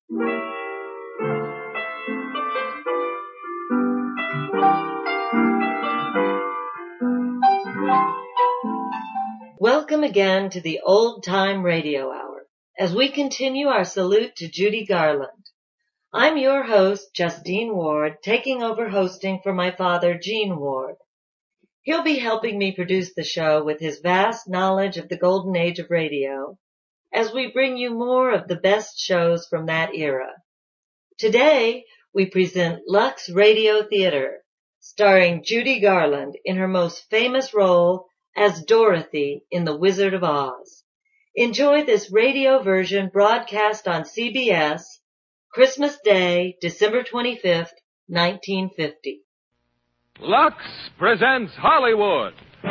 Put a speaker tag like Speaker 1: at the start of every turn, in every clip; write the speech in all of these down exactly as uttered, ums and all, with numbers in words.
Speaker 1: Welcome again to the Old Time Radio Hour, as we continue our salute to Judy Garland. I'm your host, Justine Ward, taking over hosting for my father, Gene Ward. He'll be helping me produce the show with his vast knowledge of the golden age of radio, as we bring you more of the best shows from that era. Today, we present Lux Radio Theater, starring Judy Garland in her most famous role as Dorothy in The Wizard of Oz. Enjoy this radio version broadcast on C B S, Christmas Day, December twenty-fifth, nineteen fifty.
Speaker 2: Lux presents Hollywood.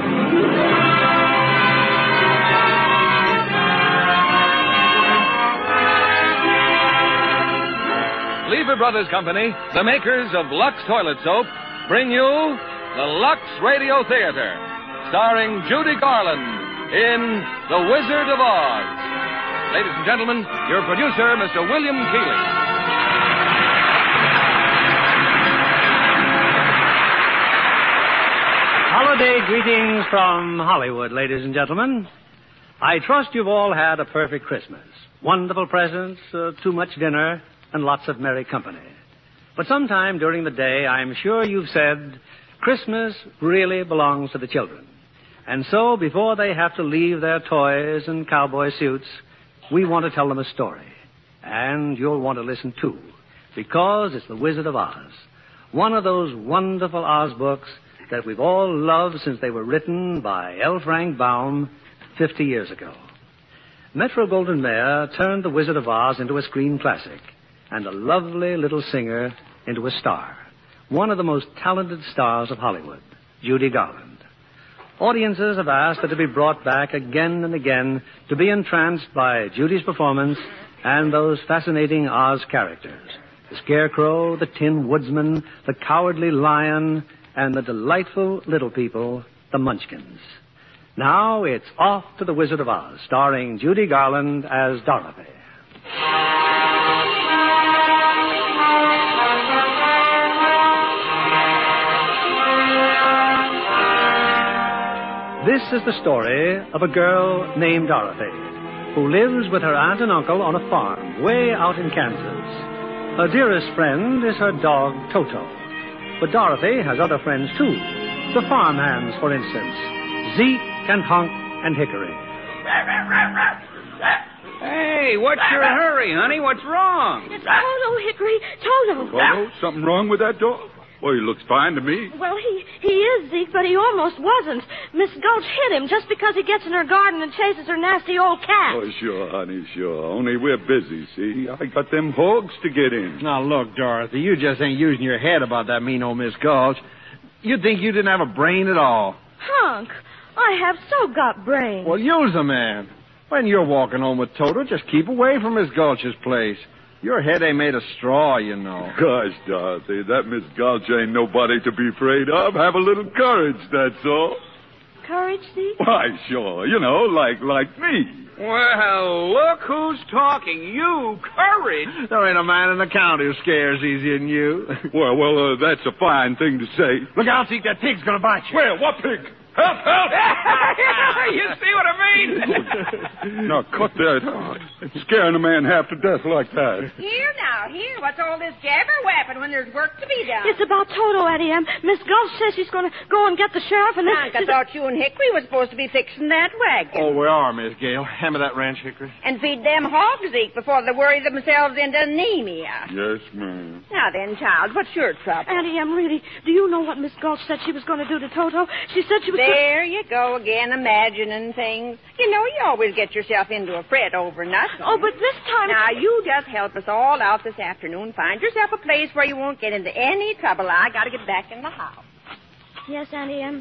Speaker 2: Lever Brothers Company, the makers of Lux Toilet Soap, bring you the Lux Radio Theater, starring Judy Garland in The Wizard of Oz. Ladies and gentlemen, your producer, Mister William Keighley.
Speaker 3: Holiday greetings from Hollywood, ladies and gentlemen. I trust you've all had a perfect Christmas. Wonderful presents, uh, too much dinner, and lots of merry company. But sometime during the day, I'm sure you've said, Christmas really belongs to the children. And so, before they have to leave their toys and cowboy suits, we want to tell them a story. And you'll want to listen too, because it's The Wizard of Oz, one of those wonderful Oz books that we've all loved since they were written by L. Frank Baum fifty years ago. Metro-Goldwyn-Mayer turned The Wizard of Oz into a screen classic, and a lovely little singer into a star, one of the most talented stars of Hollywood, Judy Garland. Audiences have asked her to be brought back again and again to be entranced by Judy's performance and those fascinating Oz characters, the Scarecrow, the Tin Woodsman, the Cowardly Lion, and the delightful little people, the Munchkins. Now it's off to The Wizard of Oz, starring Judy Garland as Dorothy. This is the story of a girl named Dorothy, who lives with her aunt and uncle on a farm way out in Kansas. Her dearest friend is her dog, Toto. But Dorothy has other friends, too. The farmhands, for instance. Zeke and Hunk and Hickory.
Speaker 4: Hey, what's your hurry, honey? What's wrong?
Speaker 5: It's Toto, Hickory. Toto.
Speaker 6: Toto? Something wrong with that dog? Well, he looks fine to me.
Speaker 5: Well, he, he is, Zeke, but he almost wasn't. Miss Gulch hit him just because he gets in her garden and chases her nasty old cat.
Speaker 6: Oh, sure, honey, sure. Only we're busy, see? I got them hogs to get in.
Speaker 4: Now, look, Dorothy, you just ain't using your head about that mean old Miss Gulch. You'd think you didn't have a brain at all.
Speaker 5: Hunk, I have so got brains.
Speaker 4: Well, use a man. When you're walking home with Toto, just keep away from Miss Gulch's place. Your head ain't made of straw, you know.
Speaker 6: Gosh, Dorothy, that Miss Gulch ain't nobody to be afraid of. Have a little courage, that's all.
Speaker 5: Courage, Zeke?
Speaker 6: Why, sure. You know, like like me.
Speaker 4: Well, look who's talking. You, courage. There ain't a man in the county who scares easier than you.
Speaker 6: Well, well, uh, that's a fine thing to say.
Speaker 4: Look out, Zeke, that pig's gonna bite you.
Speaker 6: Where? What pig? Help, help!
Speaker 4: You see what I mean?
Speaker 6: Now, cut that out. Scaring a man half to death like that.
Speaker 7: Here now, here. What's all this jabber wapping when there's work to be done?
Speaker 5: It's about Toto, Addie M. Miss Gulch says she's going to go and get the sheriff and then...
Speaker 7: Hank, I thought you and Hickory were supposed to be fixing that wagon.
Speaker 4: Oh, we are, Miss Gale. Hand me that wrench, Hickory.
Speaker 7: And feed them hogs, Zeke, before they worry themselves into anemia.
Speaker 6: Yes, ma'am.
Speaker 7: Now then, child, what's your trouble?
Speaker 5: Addie M, really, do you know what Miss Gulch said she was going to do to Toto? She said she was...
Speaker 7: There you go again, imagining things. You know, you always get yourself into a fret over nothing.
Speaker 5: Oh, but this time...
Speaker 7: Now, you just help us all out this afternoon. Find yourself a place where you won't get into any trouble. I got to get back in the house.
Speaker 5: Yes, Auntie M.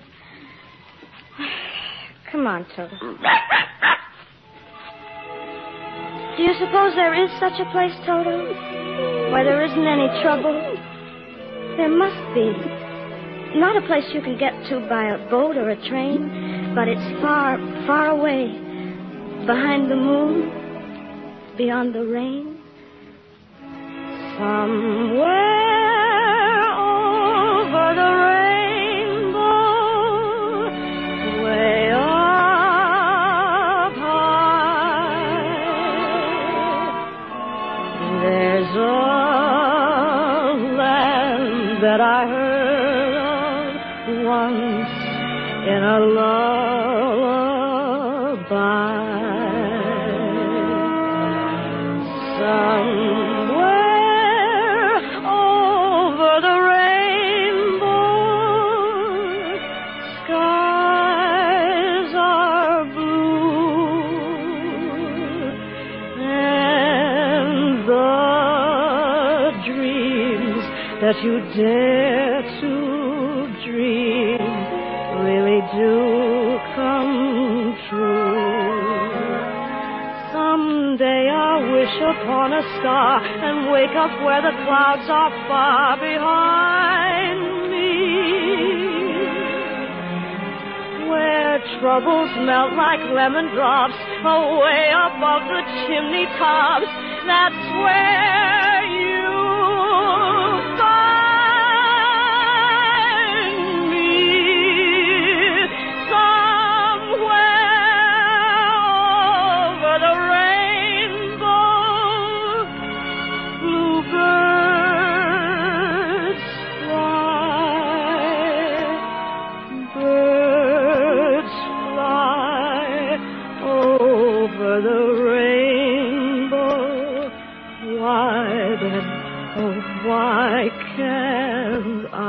Speaker 5: Come on, Toto. Do you suppose there is such a place, Toto, where there isn't any trouble? There must be. Not a place you can get to by a boat or a train, but it's far, far away. Behind the moon, beyond the rain. Somewhere over the rainbow, way up high, there's a land that I heard of once in a lullaby. Somewhere over the rainbow, skies are blue, and the dreams that you dare to dream really do come true. Someday I'll wish upon a star and wake up where the clouds are far behind me, where troubles melt like lemon drops away above the chimney tops. That's where you find me. Somewhere over the rainbow, bluebirds fly, birds fly over the rainbow. Why then, oh, why can't I?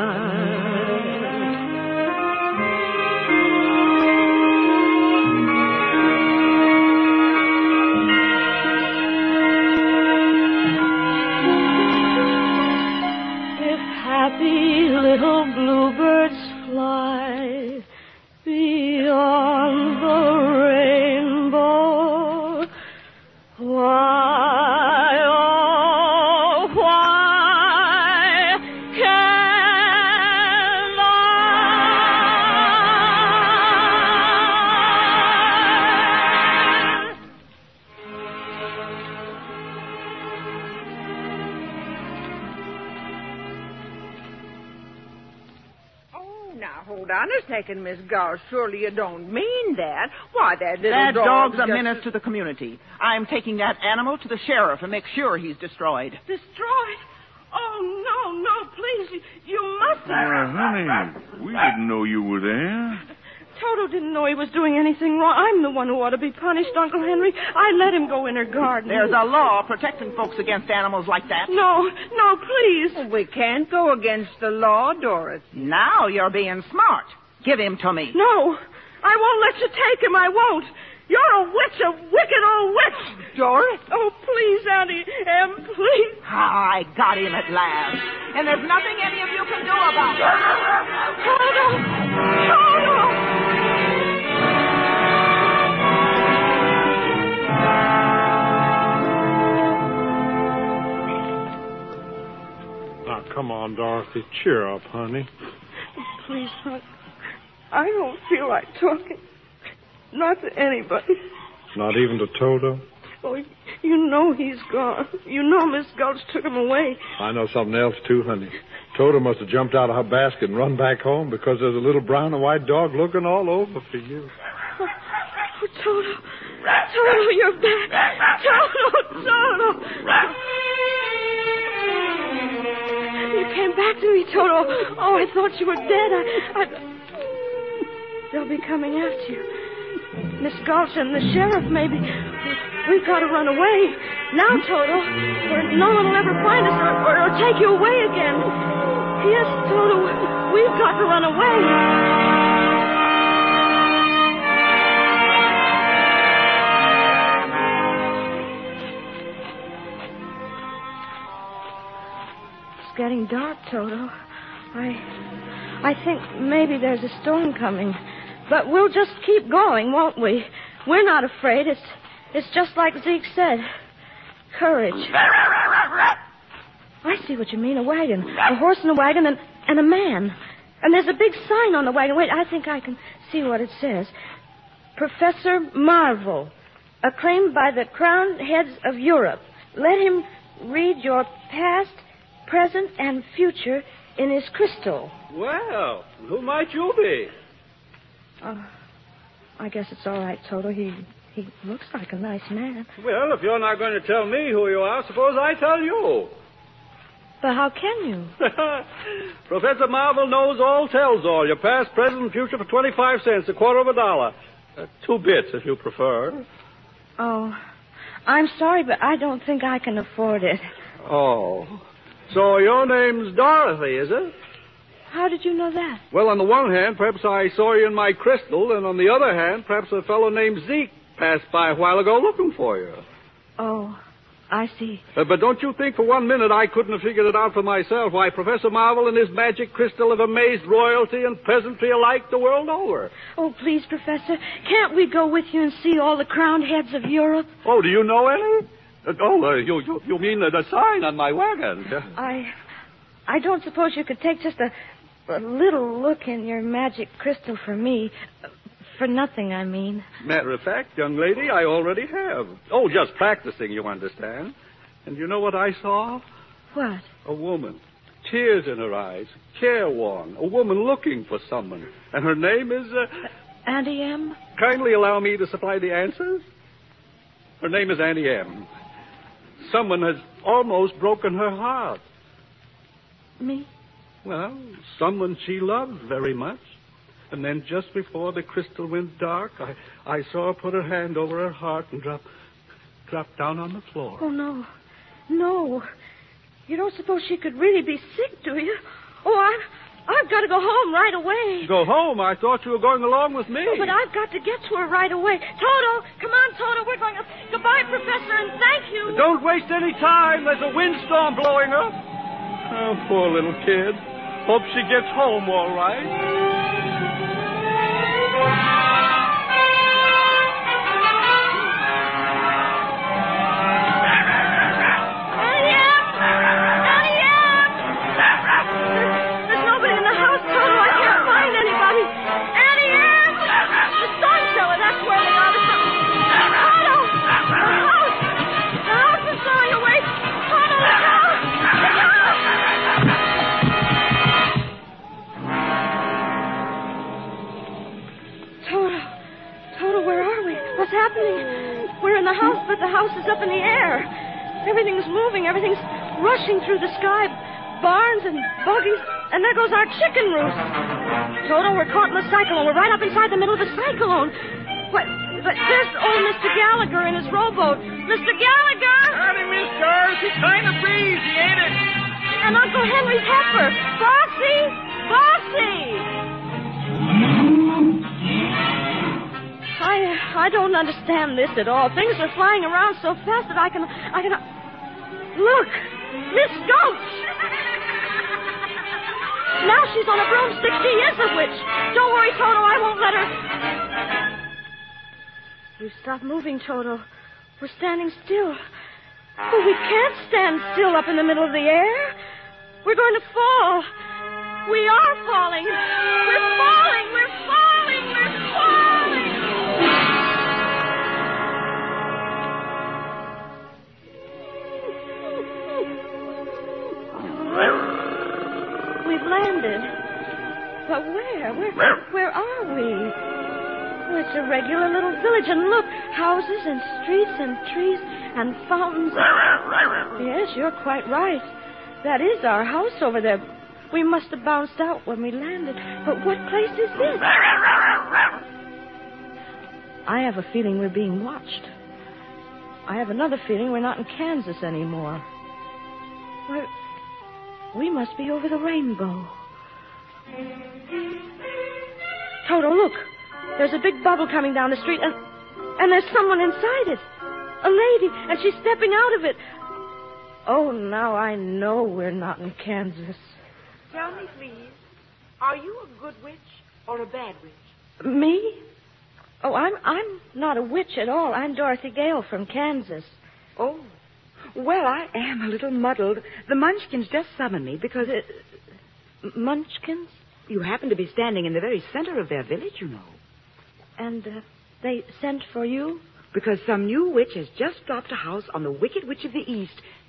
Speaker 5: If happy little bluebirds fly beyond the rainbow, why, oh, why can't I?
Speaker 7: Oh, now, hold on a second, Miss Gauss. Surely you don't mean that. Why, that little
Speaker 8: That
Speaker 7: dog
Speaker 8: dog's a
Speaker 7: just-
Speaker 8: menace to the community. I'm taking that animal to the sheriff and make sure he's destroyed.
Speaker 9: Destroyed? Oh, no, no, please. You, you mustn't.
Speaker 6: Well, honey, we didn't know you were there.
Speaker 9: Toto didn't know he was doing anything wrong. I'm the one who ought to be punished, Uncle Henry. I let him go in her garden.
Speaker 8: There's a law protecting folks against animals like that.
Speaker 9: No, no, please.
Speaker 7: Well, we can't go against the law, Doris.
Speaker 8: Now you're being smart. Give him to me.
Speaker 9: No, I won't let you take him. I won't. You're a witch, a wicked old witch.
Speaker 8: Doris?
Speaker 9: Oh, please, Auntie Em, please.
Speaker 8: I got him at last. And there's nothing any of you can do about it.
Speaker 9: Toto! Toto!
Speaker 10: Now, come on, Dorothy. Cheer up, honey.
Speaker 9: Please, hon. I don't feel like talking. Not to anybody.
Speaker 10: Not even to Toto?
Speaker 9: Oh, you know he's gone. You know Miss Gulch took him away.
Speaker 10: I know something else, too, honey. Toto must have jumped out of her basket and run back home because there's a little brown and white dog looking all over for you.
Speaker 9: Oh, oh Toto. Toto, you're back. Toto, Toto. You came back to me, Toto. Oh, I thought you were dead. I, I... They'll be coming after you. Miss Gulch and the sheriff, maybe. We've got to run away. Now, Toto, where no one will ever find us or, or, or take you away again. Yes, Toto, we've got to run away. It's getting dark, Toto. I, I think maybe there's a storm coming. But we'll just keep going, won't we? We're not afraid. It's it's just like Zeke said. Courage. I see what you mean. A wagon. A horse and a wagon and, and a man. And there's a big sign on the wagon. Wait, I think I can see what it says. Professor Marvel, acclaimed by the crowned heads of Europe. Let him read your past, present, and future in his crystal.
Speaker 3: Well, who might you be?
Speaker 9: Uh, I guess it's all right, Toto. He he looks like a nice man.
Speaker 3: Well, if you're not going to tell me who you are, suppose I tell you.
Speaker 9: But how can you?
Speaker 3: Professor Marvel knows all, tells all. Your past, present, and future for twenty-five cents, a quarter of a dollar. Uh, two bits, if you prefer.
Speaker 9: Oh, I'm sorry, but I don't think I can afford it.
Speaker 3: Oh. So your name's Dorothy, is it?
Speaker 9: How did you know that?
Speaker 3: Well, on the one hand, perhaps I saw you in my crystal, and on the other hand, perhaps a fellow named Zeke passed by a while ago looking for you.
Speaker 9: Oh, I see.
Speaker 3: Uh, but don't you think for one minute I couldn't have figured it out for myself, why Professor Marvel and his magic crystal have amazed royalty and peasantry alike the world over.
Speaker 9: Oh, please, Professor, can't we go with you and see all the crowned heads of Europe?
Speaker 3: Oh, do you know any? Uh, oh, uh, you, you you mean uh, the sign on my wagon?
Speaker 9: I I don't suppose you could take just a, a little look in your magic crystal for me. For nothing, I mean.
Speaker 3: Matter of fact, young lady, I already have. Oh, just practicing, you understand. And you know what I saw?
Speaker 9: What?
Speaker 3: A woman. Tears in her eyes. Careworn. A woman looking for someone. And her name is... Uh...
Speaker 9: Auntie M?
Speaker 3: Kindly allow me to supply the answers. Her name is Auntie M. Someone has almost broken her heart.
Speaker 9: Me?
Speaker 3: Well, someone she loves very much. And then just before the crystal went dark, I, I saw her put her hand over her heart and drop, drop down on the floor.
Speaker 9: Oh, no. No. You don't suppose she could really be sick, do you? Oh, I, I've got to go home right away.
Speaker 3: Go home? I thought you were going along with me.
Speaker 9: Oh, but I've got to get to her right away. Toto, come on, Toto. We're going to... Goodbye, Professor, and thank you.
Speaker 3: Don't waste any time. There's a windstorm blowing up. Oh, poor little kid. Hope she gets home all right.
Speaker 9: What's happening? We're in the house, but the house is up in the air. Everything's moving. Everything's rushing through the sky. Barns and buggies. And there goes our chicken roost. Toto, we're caught in the cyclone. We're right up inside the middle of a cyclone. What? But there's old Mister Gallagher in his rowboat. Mister Gallagher!
Speaker 11: Howdy, Miss Doris. It's kind of breezy, ain't it?
Speaker 9: And Uncle Henry Pepper. Bossy! Bossy! I I don't understand this at all. Things are flying around so fast that I can... I can... Look! Miss Gulch! Now she's on a broomstick. She is a witch. Don't worry, Toto. I won't let her... We've stopped moving, Toto. We're standing still. But we can't stand still up in the middle of the air. We're going to fall. We are falling. We're falling. We're falling. We're falling. We've landed. But where? Where, where are we? Oh, it's a regular little village. And look, houses and streets and trees and fountains. Yes, you're quite right. That is our house over there. We must have bounced out when we landed. But what place is this? I have a feeling we're being watched. I have another feeling we're not in Kansas anymore. We're... We must be over the rainbow. Toto, look. There's a big bubble coming down the street, and, and there's someone inside it. A lady, and she's stepping out of it. Oh, now I know we're not in Kansas.
Speaker 12: Tell me, please, are you a good witch or a bad witch?
Speaker 9: Me? Oh, I'm I'm not a witch at all. I'm Dorothy Gale from Kansas.
Speaker 12: Oh. Well, I am a little muddled. The Munchkins just summoned me because...
Speaker 9: Uh, Munchkins?
Speaker 12: You happen to be standing in the very center of their village, you know.
Speaker 9: And uh, they sent for you?
Speaker 12: Because some new witch has just dropped a house on the Wicked Witch of the East,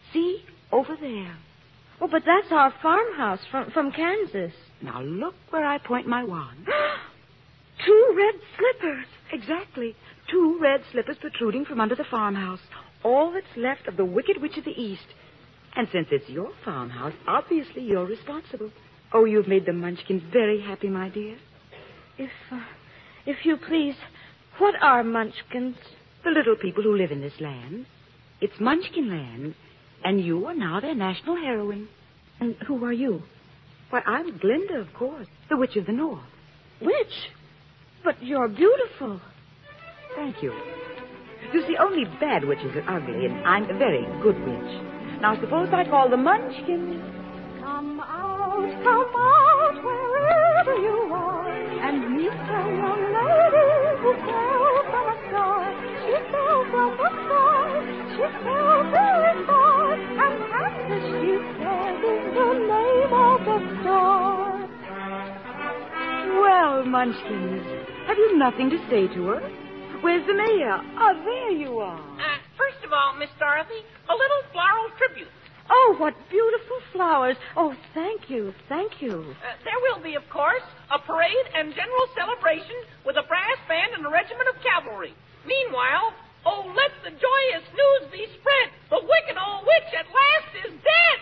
Speaker 12: See, over there.
Speaker 5: Oh, but that's our farmhouse from, from Kansas.
Speaker 12: Now look where I point my wand.
Speaker 5: Two red slippers.
Speaker 12: Exactly. Two red slippers protruding from under the farmhouse. All that's left of the Wicked Witch of the East. And since it's your farmhouse, obviously you're responsible. Oh, you've made the Munchkins very happy, my dear.
Speaker 5: If, uh, if you please, what are Munchkins?
Speaker 12: The little people who live in this land. It's Munchkin land, and you are now their national heroine.
Speaker 5: And who are you?
Speaker 12: Why, I'm Glinda, of course, the Witch of the North.
Speaker 5: Witch? But you're beautiful.
Speaker 12: Thank you. You see, only bad witches are ugly, and I'm a very good witch. Now, suppose I call the Munchkins.
Speaker 13: Come out, come out, wherever you are, and meet a young lady who fell from a star. She fell from a star, she fell very far, and Kansas, she said, is the name of the star.
Speaker 12: Well, Munchkins, have you nothing to say to her? Where's the mayor? Oh, there you are.
Speaker 11: Uh, first of all, Miss Dorothy, a little floral tribute.
Speaker 5: Oh, what beautiful flowers. Oh, thank you, thank you.
Speaker 11: Uh, there will be, of course, a parade and general celebration with a brass band and a regiment of cavalry. Meanwhile, oh, let the joyous news be spread. The wicked old witch at last is dead.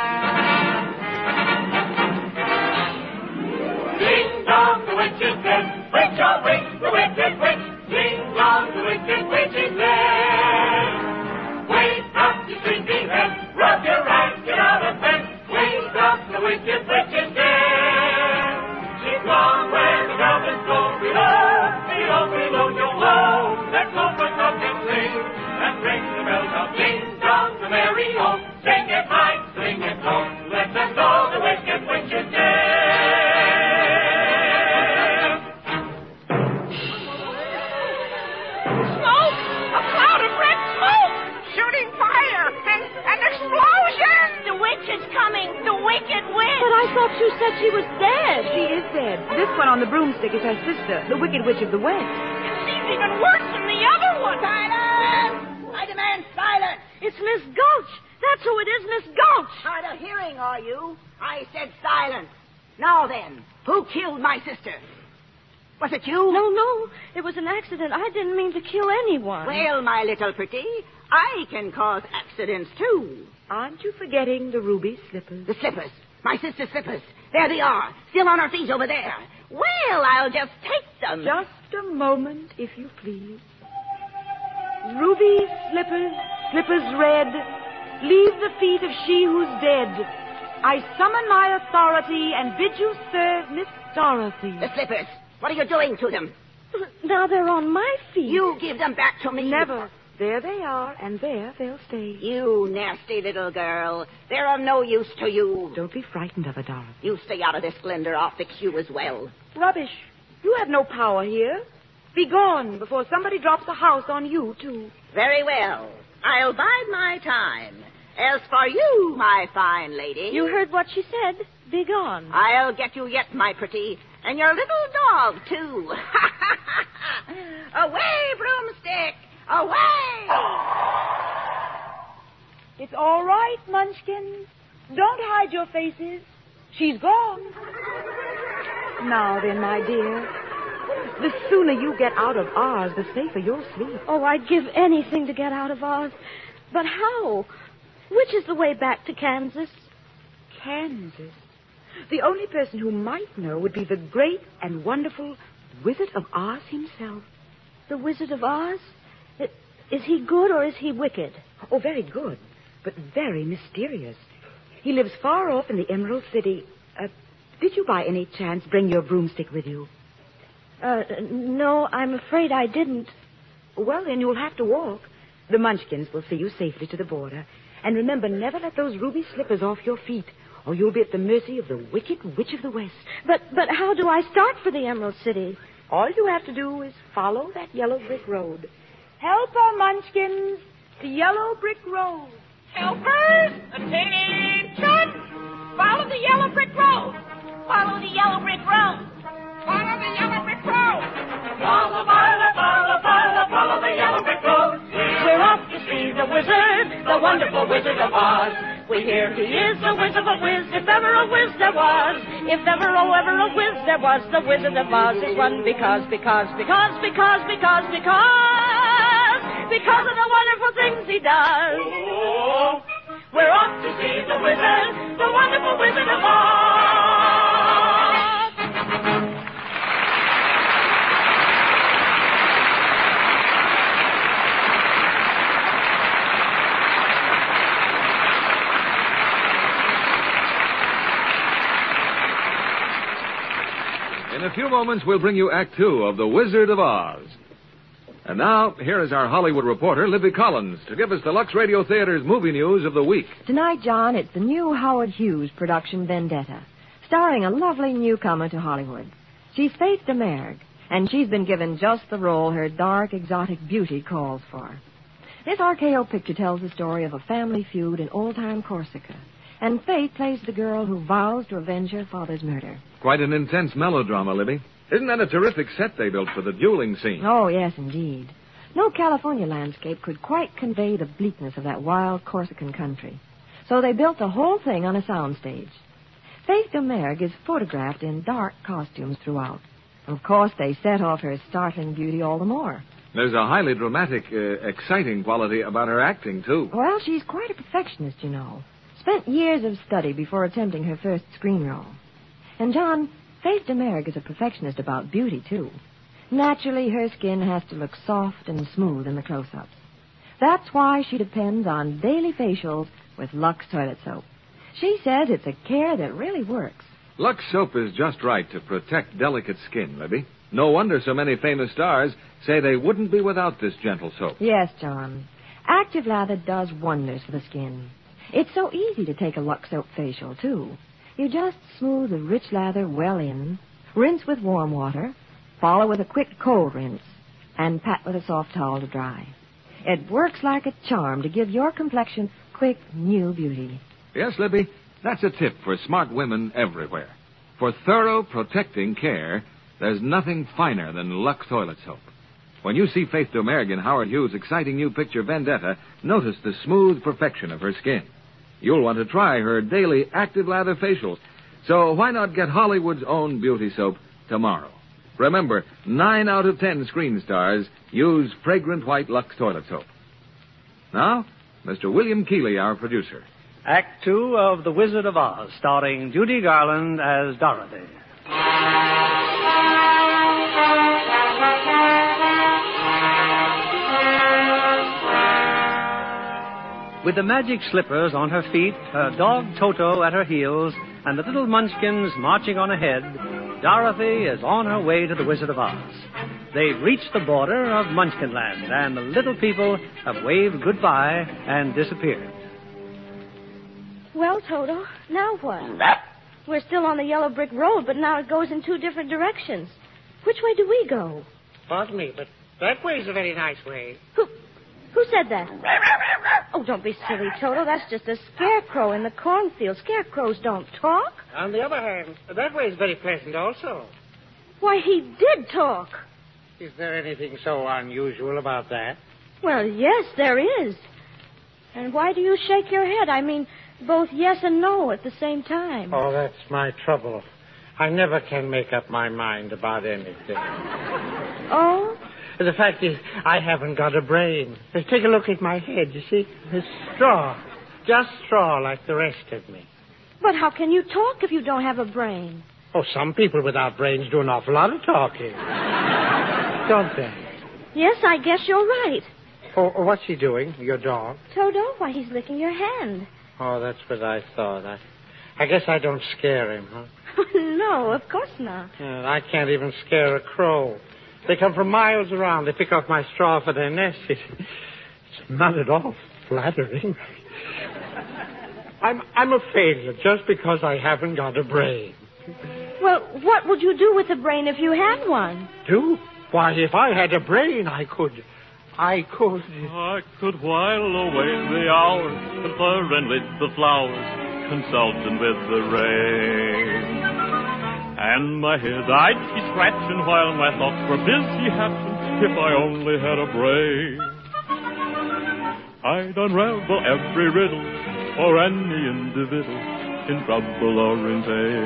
Speaker 14: Ding dong, the witch is dead. Witch, oh, witch, the wicked witch. Ding dong, the wicked witch is dead. Wake up, you sleepy head. Rub your eyes, get out of bed. Wake up, the wicked witch is dead. She's gone where the goblins go. Below, below, below your low. Let's open up and sing, and ring the bells of ding dong, the merry o. Sing it high, sing it low. Let us know the wicked witch is dead.
Speaker 11: Smoke! A cloud of red smoke! Shooting fire! And an explosion!
Speaker 13: The witch is coming! The wicked witch!
Speaker 5: But I thought you said she was dead.
Speaker 12: She is dead. This one on the broomstick is her sister, the Wicked Witch of the West.
Speaker 11: And she's even worse than the other one!
Speaker 15: Silence! I demand silence!
Speaker 5: It's Miss Gulch. That's who it is, Miss Gulch.
Speaker 15: Hard of hearing, are you? I said silence. Now then, who killed my sister? Was it you?
Speaker 5: No, no. It was an accident. I didn't mean to kill anyone.
Speaker 15: Well, my little pretty, I can cause accidents, too.
Speaker 12: Aren't you forgetting the ruby slippers?
Speaker 15: The slippers. My sister's slippers. There they are, still on her feet over there. Well, I'll just take them.
Speaker 12: Just a moment, if you please. Ruby slippers, slippers red, leave the feet of she who's dead. I summon my authority and bid you serve Miss Dorothy.
Speaker 15: The slippers. What are you doing to them?
Speaker 5: Now they're on my feet.
Speaker 15: You give them back to me.
Speaker 12: Never. There they are, and there they'll stay.
Speaker 15: You nasty little girl. They're of no use to you.
Speaker 12: Don't be frightened of her, Dorothy.
Speaker 15: You stay out of this, Glinda. I'll fix you as well.
Speaker 12: Rubbish. You have no power here. Be gone before somebody drops a house on you, too.
Speaker 15: Very well. I'll bide my time. As for you, my fine lady...
Speaker 5: You heard what she said. Be gone.
Speaker 15: I'll get you yet, my pretty. And your little dog, too. Away, broomstick! Away!
Speaker 12: It's all right, Munchkins. Don't hide your faces. She's gone. Now then, my dear, the sooner you get out of Oz, the safer you'll sleep.
Speaker 5: Oh, I'd give anything to get out of Oz. But how? Which is the way back to Kansas?
Speaker 12: Kansas? The only person who might know would be the great and wonderful Wizard of Oz himself.
Speaker 5: The Wizard of Oz? Is he good or is he wicked?
Speaker 12: Oh, very good, but very mysterious. He lives far off in the Emerald City. Uh, did you by any chance bring your broomstick with you?
Speaker 5: Uh, no, I'm afraid I didn't.
Speaker 12: Well, then you'll have to walk. The Munchkins will see you safely to the border. And remember, never let those ruby slippers off your feet, or you'll be at the mercy of the Wicked Witch of the West.
Speaker 5: But but how do I start for the Emerald City?
Speaker 12: All you have to do is follow that yellow brick road. Help her, Munchkins. The yellow brick road.
Speaker 11: Helpers, attention! Follow the yellow brick road.
Speaker 13: Follow the yellow brick road.
Speaker 11: Follow the yellow brick road.
Speaker 14: Follow, follow, follow, follow, follow the yellow brick road.
Speaker 13: We're off to see the wizard, the wonderful Wizard of Oz.
Speaker 9: was. We hear he is the whiz of a whiz, if ever a whiz there was. If ever, oh, ever a whiz there was, the Wizard of Oz is one because, because, because, because, because, because, because of the wonderful things he does. We're off to see the wizard, the wonderful Wizard of Oz.
Speaker 2: In a few moments, we'll bring you Act Two of The Wizard of Oz. And now, here is our Hollywood reporter, Libby Collins, to give us the Lux Radio Theater's movie news of the week.
Speaker 16: Tonight, John, it's the new Howard Hughes production Vendetta, starring a lovely newcomer to Hollywood. She's Faith DeMerg, and she's been given just the role her dark, exotic beauty calls for. This R K O picture tells the story of a family feud in old-time Corsica, and Faith plays the girl who vows to avenge her father's murder.
Speaker 2: Quite an intense melodrama, Libby. Isn't that a terrific set they built for the dueling scene?
Speaker 16: Oh, yes, indeed. No California landscape could quite convey the bleakness of that wild Corsican country. So they built the whole thing on a soundstage. Faith DeMerg is photographed in dark costumes throughout. Of course, they set off her startling beauty all the more.
Speaker 2: There's a highly dramatic, uh, exciting quality about her acting, too.
Speaker 16: Well, she's quite a perfectionist, you know. Spent years of study before attempting her first screen role. And, John, Faith DeMerg is a perfectionist about beauty, too. Naturally, her skin has to look soft and smooth in the close-ups. That's why she depends on daily facials with Lux toilet soap. She says it's a care that really works.
Speaker 2: Lux soap is just right to protect delicate skin, Libby. No wonder so many famous stars say they wouldn't be without this gentle soap.
Speaker 16: Yes, John. Active lather does wonders for the skin. It's so easy to take a Lux soap facial, too. You just smooth the rich lather well in, rinse with warm water, follow with a quick cold rinse, and pat with a soft towel to dry. It works like a charm to give your complexion quick, new beauty.
Speaker 2: Yes, Libby, that's a tip for smart women everywhere. For thorough, protecting care, there's nothing finer than Lux toilet soap. When you see Faith DeMerg in Howard Hughes' exciting new picture, Vendetta, notice the smooth perfection of her skin. You'll want to try her daily active lather facials. So why not get Hollywood's own beauty soap tomorrow? Remember, nine out of ten screen stars use fragrant white Lux toilet soap. Now, Mister William Keeley, our producer.
Speaker 3: Act Two of The Wizard of Oz, starring Judy Garland as Dorothy. With the magic slippers on her feet, her dog Toto at her heels, and the little munchkins marching on ahead, Dorothy is on her way to the Wizard of Oz. They've reached the border of Munchkinland, and the little people have waved goodbye and disappeared.
Speaker 5: Well, Toto, now what? We're still on the yellow brick road, but now it goes in two different directions. Which way do we go?
Speaker 17: Pardon me, but that way's a very nice way.
Speaker 5: Who, who said that? Oh, don't be silly, Toto. That's just a scarecrow in the cornfield. Scarecrows don't talk.
Speaker 17: On the other hand, that way's very pleasant also.
Speaker 5: Why, he did talk.
Speaker 17: Is there anything so unusual about that?
Speaker 5: Well, yes, there is. And why do you shake your head? I mean, both yes and no at the same time.
Speaker 17: Oh, that's my trouble. I never can make up my mind about anything.
Speaker 5: Oh?
Speaker 17: The fact is, I haven't got a brain. Just take a look at my head, you see? It's straw. Just straw like the rest of me.
Speaker 5: But how can you talk if you don't have a brain?
Speaker 17: Oh, some people without brains do an awful lot of talking. Don't they?
Speaker 5: Yes, I guess you're right.
Speaker 17: Oh, what's he doing, your dog?
Speaker 5: Toto, why, he's licking your hand.
Speaker 17: Oh, that's what I thought. I, I guess I don't scare him, huh?
Speaker 5: No, of course not.
Speaker 17: Uh, I can't even scare a crow. They come from miles around. They pick off my straw for their nest. It, it's not at all flattering. I'm, I'm a failure just because I haven't got a brain.
Speaker 5: Well, what would you do with a brain if you had one?
Speaker 17: Do? Why, if I had a brain, I could... I could...
Speaker 18: I could while away the hours, confer and with the flowers, consulting with the rain. And my head I'd be scratching while my thoughts were busy hatching, if I only had a brain. I'd unravel every riddle, or any individual in trouble or in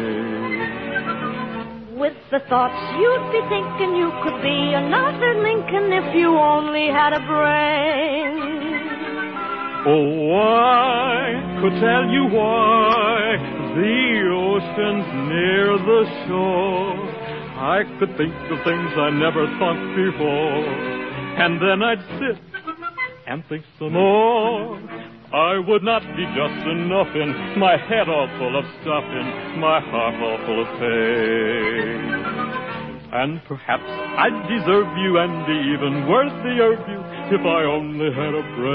Speaker 18: pain.
Speaker 5: With the thoughts you'd be thinking you could be another Lincoln if you only had a brain.
Speaker 18: Oh, I could tell you why the ocean's near the shore. I could think of things I never thought before, and then I'd sit and think some more. I would not be just enough in my head all full of stuff in my heart all full of pain. And perhaps I'd deserve you and be even worthy of you if I only had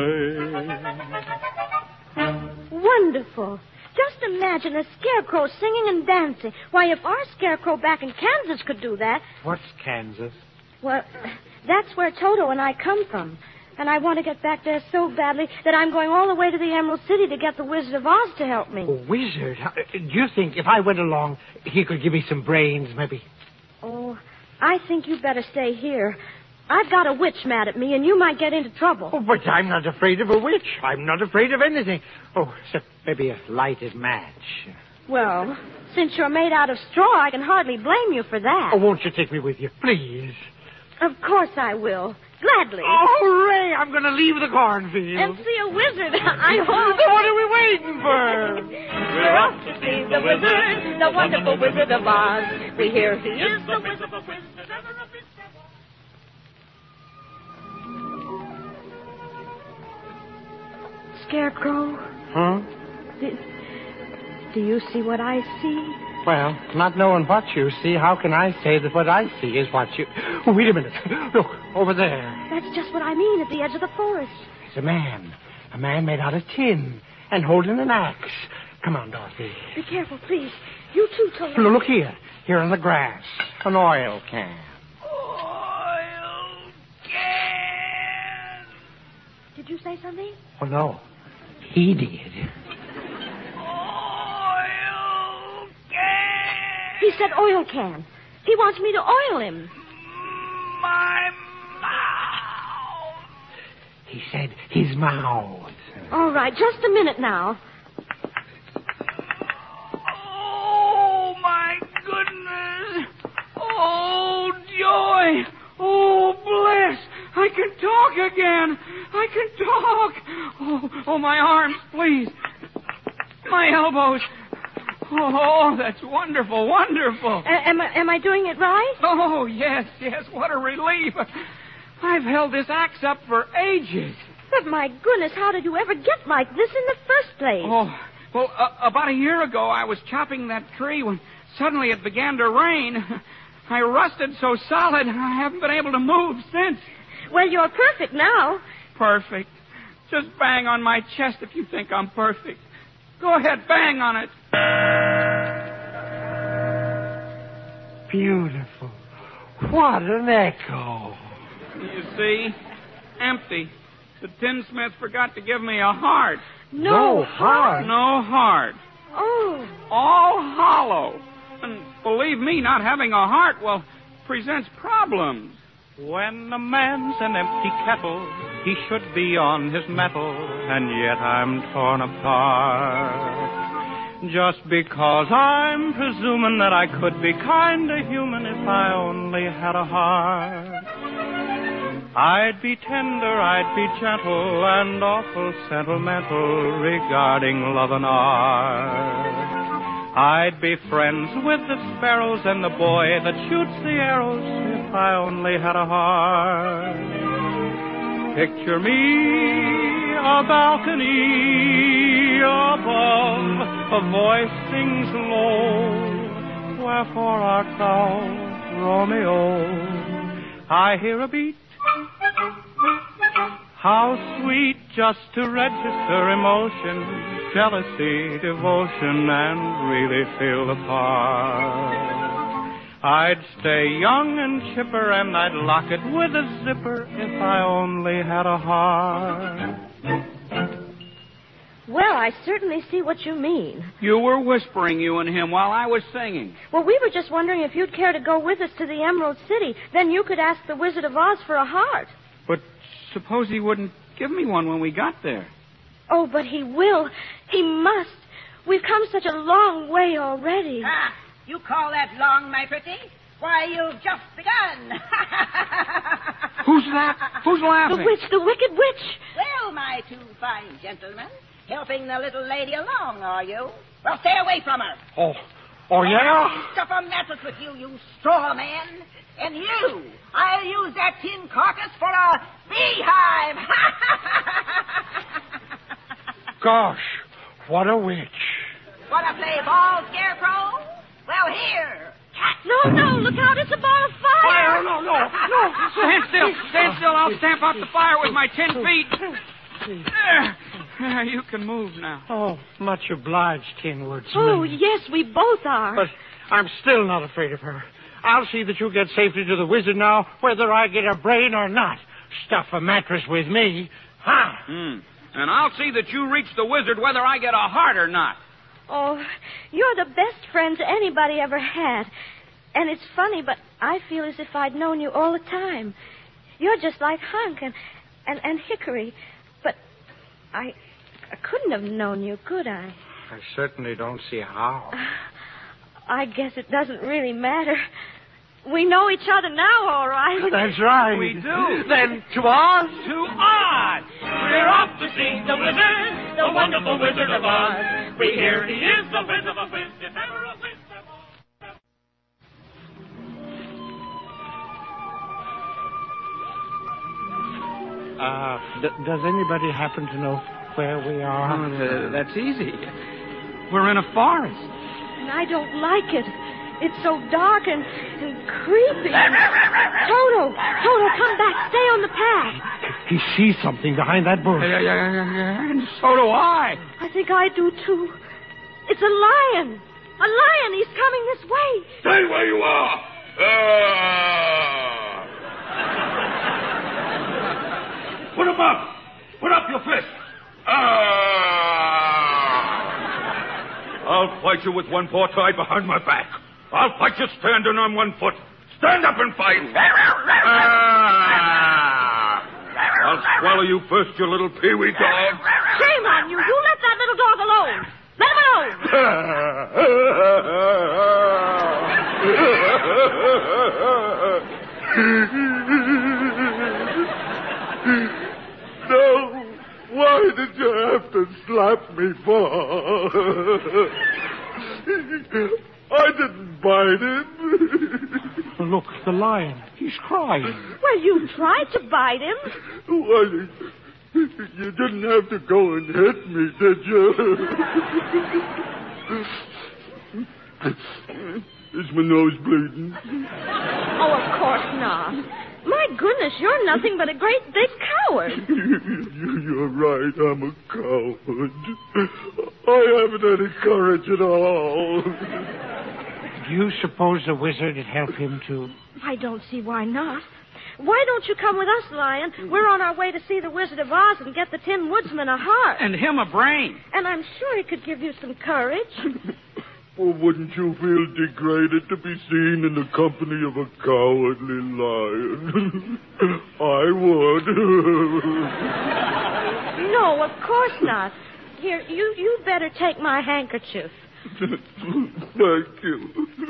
Speaker 18: a brain.
Speaker 5: Wonderful. Just imagine a scarecrow singing and dancing. Why, if our scarecrow back in Kansas could do that...
Speaker 17: What's Kansas?
Speaker 5: Well, that's where Toto and I come from. And I want to get back there so badly that I'm going all the way to the Emerald City to get the Wizard of Oz to help me.
Speaker 17: A wizard? Do you think if I went along, he could give me some brains, maybe?
Speaker 5: Oh, I think you'd better stay here. I've got a witch mad at me, and you might get into trouble.
Speaker 17: Oh, but I'm not afraid of a witch. I'm not afraid of anything. Oh, except maybe a lighted match.
Speaker 5: Well, since you're made out of straw, I can hardly blame you for that.
Speaker 17: Oh, won't you take me with you, please?
Speaker 5: Of course I will. Gladly.
Speaker 17: Oh, hooray! I'm going to leave the cornfield.
Speaker 5: And see a wizard, I hope.
Speaker 17: So what are we waiting for?
Speaker 5: We're off to see the wizard, the wonderful Wizard of Oz. We hear he is the wizard of Oz. Scarecrow?
Speaker 17: Huh?
Speaker 5: Do, do you see what I see?
Speaker 17: Well, not knowing what you see, how can I say that what I see is what you... Oh, wait a minute. Look, over there.
Speaker 5: That's just what I mean, at the edge of the forest.
Speaker 17: It's a man. A man made out of tin and holding an axe. Come on, Dorothy.
Speaker 5: Be careful, please. You too, Toto.
Speaker 17: Look here. Here on the grass. An oil can.
Speaker 5: Oil can. Did you say something?
Speaker 17: Oh, no. He did.
Speaker 5: He said oil can. He wants me to oil him.
Speaker 17: My mouth. He said his mouth.
Speaker 5: All right, just a minute now.
Speaker 11: Oh, my goodness. Oh, joy. Oh, bless. I can talk again. I can talk. Oh, oh, my arms, please. My elbows. Oh, that's wonderful, wonderful.
Speaker 5: A- am, I, am I doing it right?
Speaker 11: Oh, yes, yes, what a relief. I've held this axe up for ages.
Speaker 5: But my goodness, how did you ever get like this in the first place?
Speaker 11: Oh, well, uh, about a year ago, I was chopping that tree when suddenly it began to rain. I rusted so solid, I haven't been able to move since.
Speaker 5: Well, you're perfect now.
Speaker 11: Perfect. Just bang on my chest if you think I'm perfect. Go ahead, bang on it.
Speaker 17: Beautiful. What an echo.
Speaker 11: You see? Empty. The tinsmith forgot to give me a heart.
Speaker 5: No,
Speaker 17: no heart?
Speaker 11: No heart.
Speaker 5: Oh.
Speaker 11: All hollow. And believe me, not having a heart, well, presents problems.
Speaker 3: When a man's an empty kettle, he should be on his mettle, and yet I'm torn apart. Just because I'm presuming that I could be kinda human if I only had a heart. I'd be tender, I'd be gentle, and awful sentimental regarding love and art. I'd be friends with the sparrows and the boy that shoots the arrows if I only had a heart. Picture me, a balcony above, a voice sings low, wherefore art thou, Romeo? I hear a beat, how sweet just to register emotion, jealousy, devotion, and really feel the part. I'd stay young and chipper, and I'd lock it with a zipper if I only had a heart.
Speaker 5: Well, I certainly see what you mean.
Speaker 11: You were whispering, you and him, while I was singing.
Speaker 5: Well, we were just wondering if you'd care to go with us to the Emerald City. Then you could ask the Wizard of Oz for a heart.
Speaker 11: But suppose he wouldn't give me one when we got there.
Speaker 9: Oh, but he will. He must. We've come such a long way already.
Speaker 15: Ah, you call that long, my pretty? Why, you've just begun.
Speaker 19: Who's that? Who's laughing?
Speaker 9: The witch, the wicked witch.
Speaker 15: Well, my two fine gentlemen, helping the little lady along, are you? Well, stay away from her.
Speaker 17: Oh, oh yeah?
Speaker 15: Stuff a mattress with you, you straw man. And you, I'll use that tin carcass for a beehive.
Speaker 17: Gosh, what a witch.
Speaker 15: Want to play ball, Scarecrow? Well, here.
Speaker 9: No, no, look out, it's a ball of fire.
Speaker 19: Fire, no, no, no. Stand still, stand still. I'll stamp out the fire with my ten feet. There. There, you can move now.
Speaker 17: Oh, much obliged, Tin Woodsman.
Speaker 9: Oh, yes, we both are.
Speaker 17: But I'm still not afraid of her. I'll see that you get safely to the wizard now, whether I get a brain or not. Stuff a mattress with me. Ha!
Speaker 19: Hmm. And I'll see that you reach the wizard whether I get a heart or not.
Speaker 9: Oh, you're the best friends anybody ever had. And it's funny, but I feel as if I'd known you all the time. You're just like Hunk and, and, and Hickory. But I, I couldn't have known you, could I?
Speaker 17: I certainly don't see how.
Speaker 9: I guess it doesn't really matter. We know each other now, all right.
Speaker 17: That's right.
Speaker 19: We do.
Speaker 17: Then to Oz?
Speaker 19: To Oz!
Speaker 14: We're off to see the wizard, the wonderful Wizard of Oz. We hear he is the Wiz of a Wiz, if ever a Wiz.
Speaker 17: Uh, d- does anybody happen to know where we are?
Speaker 19: Oh, uh, that's easy. We're in a forest.
Speaker 9: And I don't like it. It's so dark and, and creepy. Toto, Toto, come back. Stay on the path.
Speaker 17: He sees something behind that bush.
Speaker 19: Yeah, yeah, yeah, yeah. And so do I.
Speaker 9: I think I do, too. It's a lion. A lion. He's coming this way.
Speaker 6: Stay where you are. Ah! Put him up. Put up your fist. Ah! I'll fight you with one paw tied behind my back. I'll fight you standing on one foot. Stand up and fight. Ah! I'll swallow you first, you little peewee dog.
Speaker 9: Shame on you. You let that little dog alone. Let him
Speaker 6: alone. No. Why did you have to slap me for? I didn't bite him.
Speaker 17: Look, the lion. He's crying.
Speaker 9: Well, you tried to bite him.
Speaker 6: Why, you didn't have to go and hit me, did you? Is my nose bleeding?
Speaker 9: Oh, of course not. My goodness, you're nothing but a great big coward.
Speaker 6: You're right, I'm a coward. I haven't any courage at all.
Speaker 17: Do you suppose the wizard would help him to...
Speaker 9: I don't see why not. Why don't you come with us, Lion? We're on our way to see the Wizard of Oz and get the Tin Woodsman a heart.
Speaker 19: And him a brain.
Speaker 9: And I'm sure he could give you some courage.
Speaker 6: Well, wouldn't you feel degraded to be seen in the company of a cowardly lion? I would.
Speaker 9: No, of course not. Here, you you better take my handkerchief.
Speaker 6: Thank you.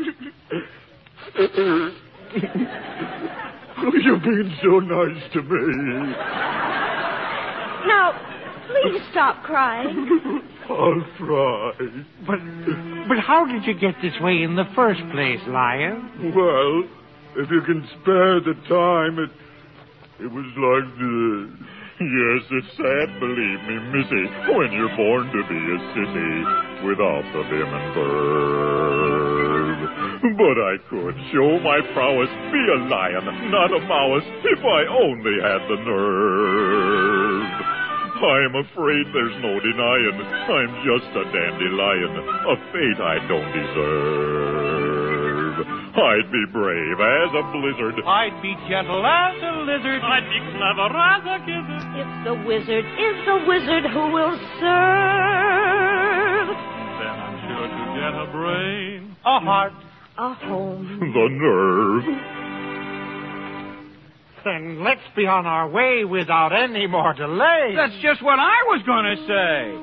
Speaker 6: You've been so nice to me.
Speaker 9: Now, please stop crying.
Speaker 6: I'll try.
Speaker 17: But, but how did you get this way in the first place, Lion?
Speaker 6: Well, if you can spare the time, it it was like this. Yes, it's sad, believe me, missy, when you're born to be a sissy without the vim and verve. But I could show my prowess, be a lion, not a mouse, if I only had the nerve. I'm afraid there's no denying I'm just a dandelion, a fate I don't deserve. I'd be brave as a blizzard.
Speaker 18: I'd be gentle as a lizard. I'd be clever as a gizzard.
Speaker 9: If the wizard is the wizard who will serve,
Speaker 18: then I'm sure to get a brain, a heart,
Speaker 9: a home,
Speaker 6: the nerve.
Speaker 17: then let's be on our way without any more delay.
Speaker 19: That's just what I was going to say.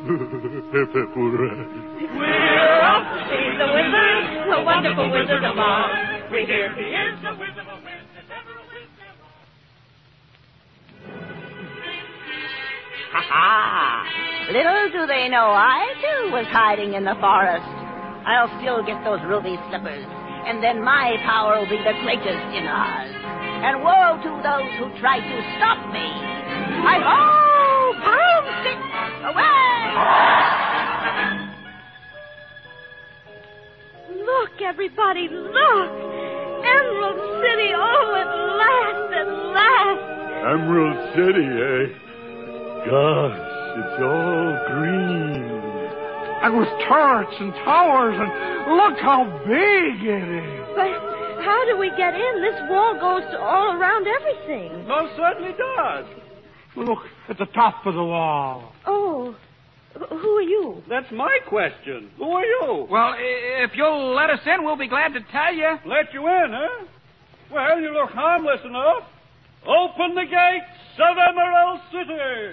Speaker 11: We're off to see the wizard, the wonderful Wizard of Oz. We hear he is the Wizard of Wiz.
Speaker 15: Ha ha! Little do they know I, too, was hiding in the forest. I'll still get those ruby slippers, and then my power will be the greatest in Oz. And woe to those who try to stop me. Hi-ho! Broomstick! Away!
Speaker 5: Look, everybody, look! Emerald City, oh, at last, at last!
Speaker 6: Emerald City, eh? Gosh, it's all green.
Speaker 17: And with turrets and towers, and look how big it is.
Speaker 5: But how do we get in? This wall goes all around everything.
Speaker 17: Most certainly does. Look at the top of the wall.
Speaker 5: Oh, who are you?
Speaker 20: That's my question. Who are you?
Speaker 19: Well, if you'll let us in, we'll be glad to tell you.
Speaker 20: Let you in, huh? Well, you look harmless enough. Open the gates of Emerald City.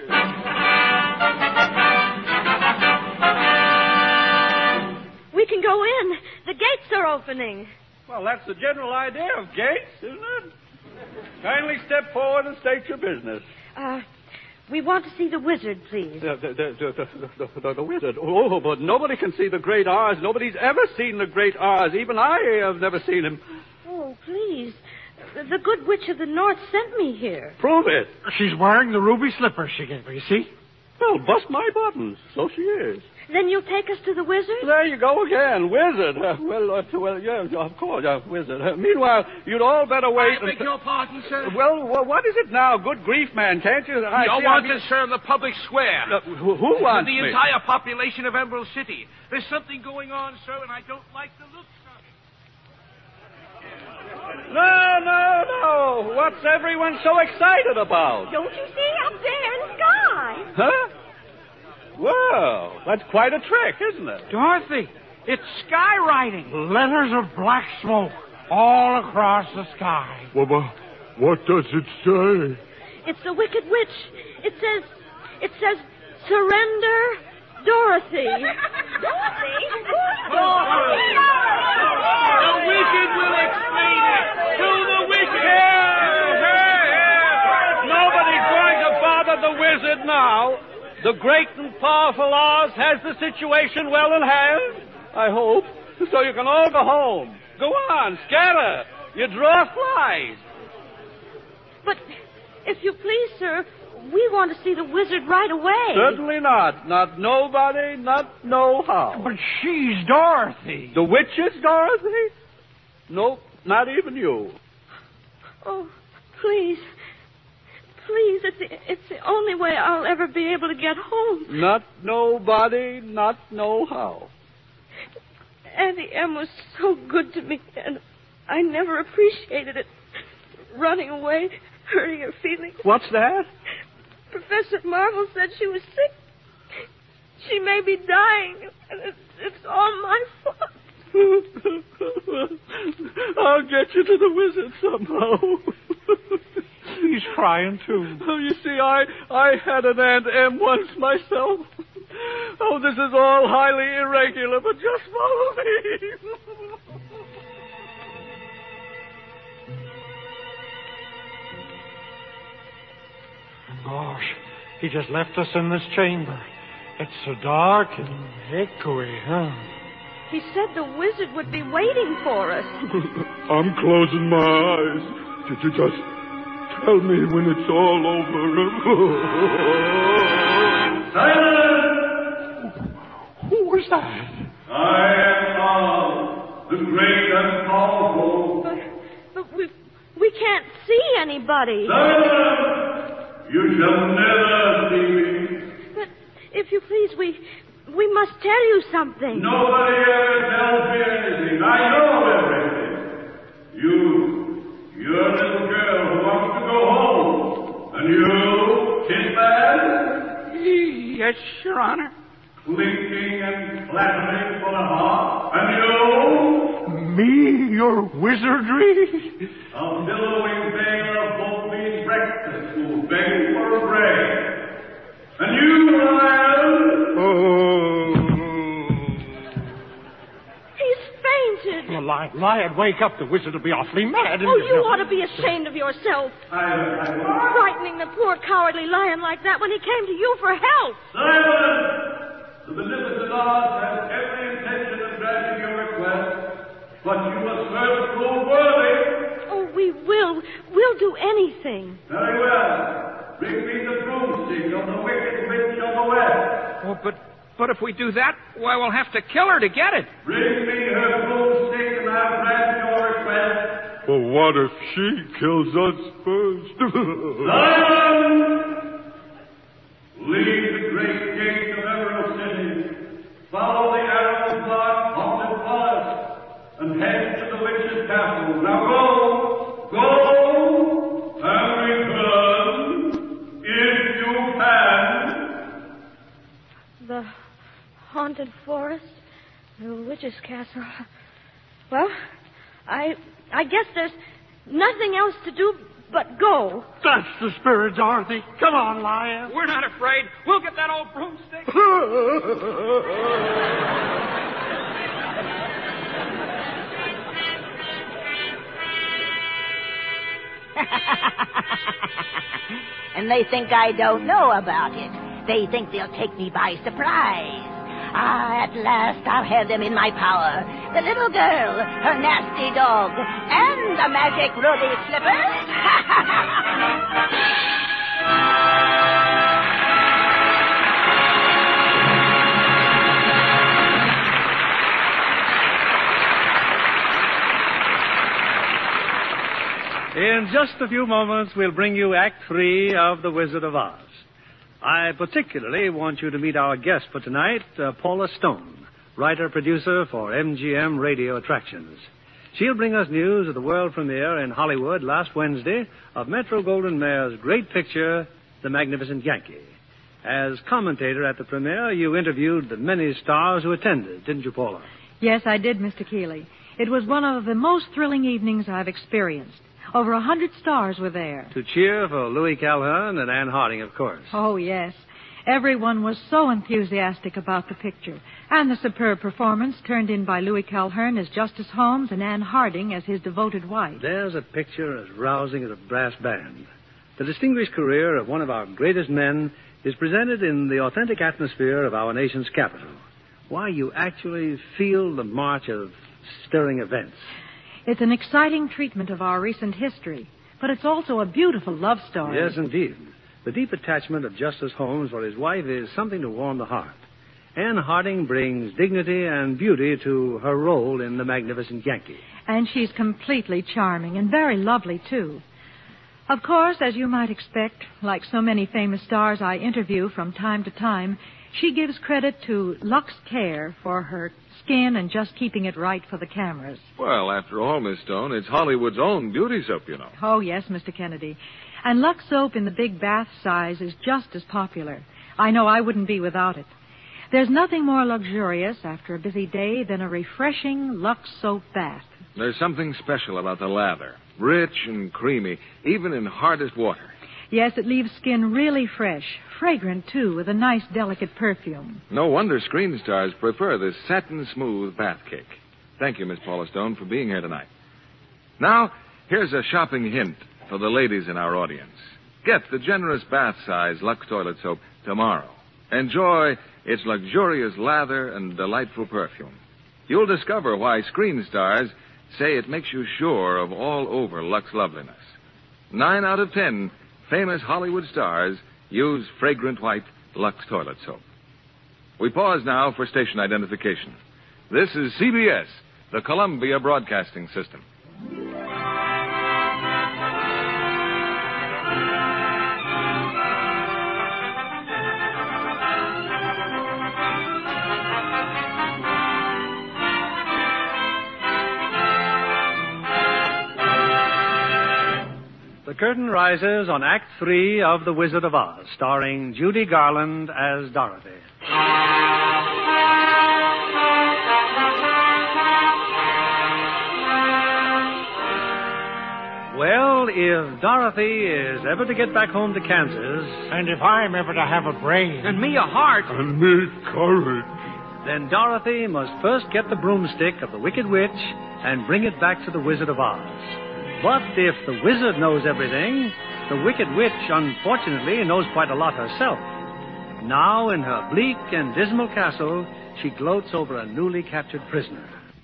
Speaker 5: We can go in. The gates are opening.
Speaker 20: Well, that's the general idea of gates, isn't it? Kindly step forward and state your business.
Speaker 5: Uh, we want to see the wizard, please.
Speaker 20: The, the, the, the, the, the, the wizard. Oh, but nobody can see the great Oz. Nobody's ever seen the great Oz. Even I have never seen him.
Speaker 5: Oh, please. The good witch of the north sent me here.
Speaker 20: Prove it.
Speaker 17: She's wearing the ruby slippers she gave me, you see?
Speaker 20: Well, bust my buttons. So she is.
Speaker 5: Then you'll take us to the wizard?
Speaker 20: There you go again. Wizard. Uh, well, uh, well, yeah, of course, uh, wizard. Uh, meanwhile, you'd all better wait.
Speaker 19: I beg your pardon, sir?
Speaker 20: Well, well, what is it now? Good grief, man, can't you? I
Speaker 19: you
Speaker 20: see,
Speaker 19: want
Speaker 20: I mean...
Speaker 19: to serve the public square.
Speaker 20: Uh, who, who wants
Speaker 19: The
Speaker 20: me?
Speaker 19: entire population of Emerald City. There's something going on, sir, and I don't like the looks of it.
Speaker 20: No, no, no. What's everyone so excited about?
Speaker 13: Don't you see up there in the sky?
Speaker 20: Huh? Well, that's quite a trick, isn't it?
Speaker 19: Dorothy, it's skywriting.
Speaker 17: Letters of black smoke all across the sky.
Speaker 6: Well, but what does it say?
Speaker 5: It's the Wicked Witch. It says, it says, surrender, Dorothy.
Speaker 13: Dorothy?
Speaker 19: Dorothy? The Wicked will explain it. To the Wicked.
Speaker 20: Here, here, here. Nobody's going to bother the wizard now. The great and powerful Oz has the situation well in hand, I hope, so you can all go home. Go on, scatter. You draw flies.
Speaker 5: But if you please, sir, we want to see the wizard right away.
Speaker 20: Certainly not. Not nobody, not no how.
Speaker 17: But she's Dorothy.
Speaker 20: The witch is Dorothy? Nope, not even you.
Speaker 5: Oh, please. Please, it's the, it's the only way I'll ever be able to get home.
Speaker 20: Not nobody, not no how.
Speaker 5: Auntie Em was so good to me, and I never appreciated it. Running away, hurting her feelings.
Speaker 20: What's that?
Speaker 5: Professor Marvel said she was sick. She may be dying, and it's, it's all my fault.
Speaker 20: I'll get you to the wizard somehow.
Speaker 17: He's crying, too.
Speaker 20: Oh, you see, I, I had an Aunt Em once myself. Oh, this is all highly irregular, but just follow me.
Speaker 17: Gosh, he just left us in this chamber. It's so dark and echoey, huh?
Speaker 5: He said the wizard would be waiting for us.
Speaker 6: I'm closing my eyes. Did you just tell me when it's all over?
Speaker 14: Silence!
Speaker 17: Who was that?
Speaker 14: I am Oz, the great and powerful.
Speaker 5: But, but we, we can't see anybody.
Speaker 14: Silence! You shall never see me.
Speaker 5: But if you please, we we must tell you something.
Speaker 14: Nobody ever tells me anything. I know everything. You, you're a little girl who wants to go home. And you, Sinbad?
Speaker 19: Yes, Your Honor.
Speaker 14: Clinking and clattering for the heart. And you?
Speaker 17: Me, your wizardry?
Speaker 14: A billowing veil of both these away. And you, Lion!
Speaker 17: Oh.
Speaker 9: He's fainted.
Speaker 17: Well, Lion, Lion, wake up. The wizard will be awfully mad.
Speaker 9: Oh, you ought to be ashamed of yourself.
Speaker 14: I, I,
Speaker 9: Frightening the poor cowardly lion like that when he came to you for help.
Speaker 14: Silence! The beneficent Oz has every intention of granting your request, but you must first prove worthy.
Speaker 9: Oh, we will. We'll do anything.
Speaker 14: Very well. Bring me the broomstick of the wicked witch of the west.
Speaker 19: Oh, but but if we do that, why, we'll have to kill her to get it.
Speaker 14: Bring me her broomstick and I'll grant your request.
Speaker 6: But what if she kills us first?
Speaker 14: Silence! Leave the great gate of Emerald City. Follow the arrow dark haunted forest and head to the witch's castle. Now go, go, and return if you can.
Speaker 9: The haunted forest, the witch's castle. Well, I I guess there's nothing else to do but go.
Speaker 17: That's the spirit, Dorothy. Come on, Lion.
Speaker 19: We're not afraid. We'll get that old broomstick.
Speaker 15: And they think I don't know about it. They think they'll take me by surprise. Ah, at last I'll have them in my power. The little girl, her nasty dog, and the magic ruby slippers.
Speaker 3: In just a few moments, we'll bring you Act Three of The Wizard of Oz. I particularly want you to meet our guest for tonight, uh, Paula Stone, writer-producer for M G M Radio Attractions. She'll bring us news of the world premiere in Hollywood last Wednesday of Metro-Goldwyn-Mayer's great picture, The Magnificent Yankee. As commentator at the premiere, you interviewed the many stars who attended, didn't you, Paula?
Speaker 21: Yes, I did, Mister Keeley. It was one of the most thrilling evenings I've experienced. Over a hundred stars were there.
Speaker 3: To cheer for Louis Calhern and Anne Harding, of course.
Speaker 21: Oh, yes. Everyone was so enthusiastic about the picture. And the superb performance turned in by Louis Calhern as Justice Holmes and Anne Harding as his devoted wife.
Speaker 3: There's a picture as rousing as a brass band. The distinguished career of one of our greatest men is presented in the authentic atmosphere of our nation's capital. Why, you actually feel the march of stirring events.
Speaker 21: It's an exciting treatment of our recent history, but it's also a beautiful love story.
Speaker 3: Yes, indeed. The deep attachment of Justice Holmes for his wife is something to warm the heart. Anne Harding brings dignity and beauty to her role in The Magnificent Yankee.
Speaker 21: And she's completely charming and very lovely, too. Of course, as you might expect, like so many famous stars I interview from time to time, she gives credit to Lux Care for her skin and just keeping it right for the cameras.
Speaker 2: Well, after all, Miss Stone, it's Hollywood's own beauty soap, you know.
Speaker 21: Oh, yes, Mister Kennedy. And Lux soap in the big bath size is just as popular. I know I wouldn't be without it. There's nothing more luxurious after a busy day than a refreshing Lux soap bath.
Speaker 2: There's something special about the lather. Rich and creamy, even in hardest water.
Speaker 21: Yes, it leaves skin really fresh. Fragrant, too, with a nice, delicate perfume.
Speaker 2: No wonder screen stars prefer this satin-smooth bath cake. Thank you, Miss Paula Stone, for being here tonight. Now, here's a shopping hint for the ladies in our audience. Get the generous bath-size Lux toilet soap tomorrow. Enjoy its luxurious lather and delightful perfume. You'll discover why screen stars say it makes you sure of all-over Lux loveliness. Nine out of ten famous Hollywood stars use fragrant white Lux toilet soap. We pause now for station identification. This is C B S, the Columbia Broadcasting System.
Speaker 3: The curtain rises on Act Three of The Wizard of Oz, starring Judy Garland as Dorothy. Well, if Dorothy is ever to get back home to Kansas...
Speaker 17: And if I'm ever to have a brain...
Speaker 19: And me a heart...
Speaker 6: And me courage...
Speaker 3: Then Dorothy must first get the broomstick of the Wicked Witch and bring it back to the Wizard of Oz. But if the wizard knows everything, the Wicked Witch, unfortunately, knows quite a lot herself. Now, in her bleak and dismal castle, she gloats over a newly captured prisoner.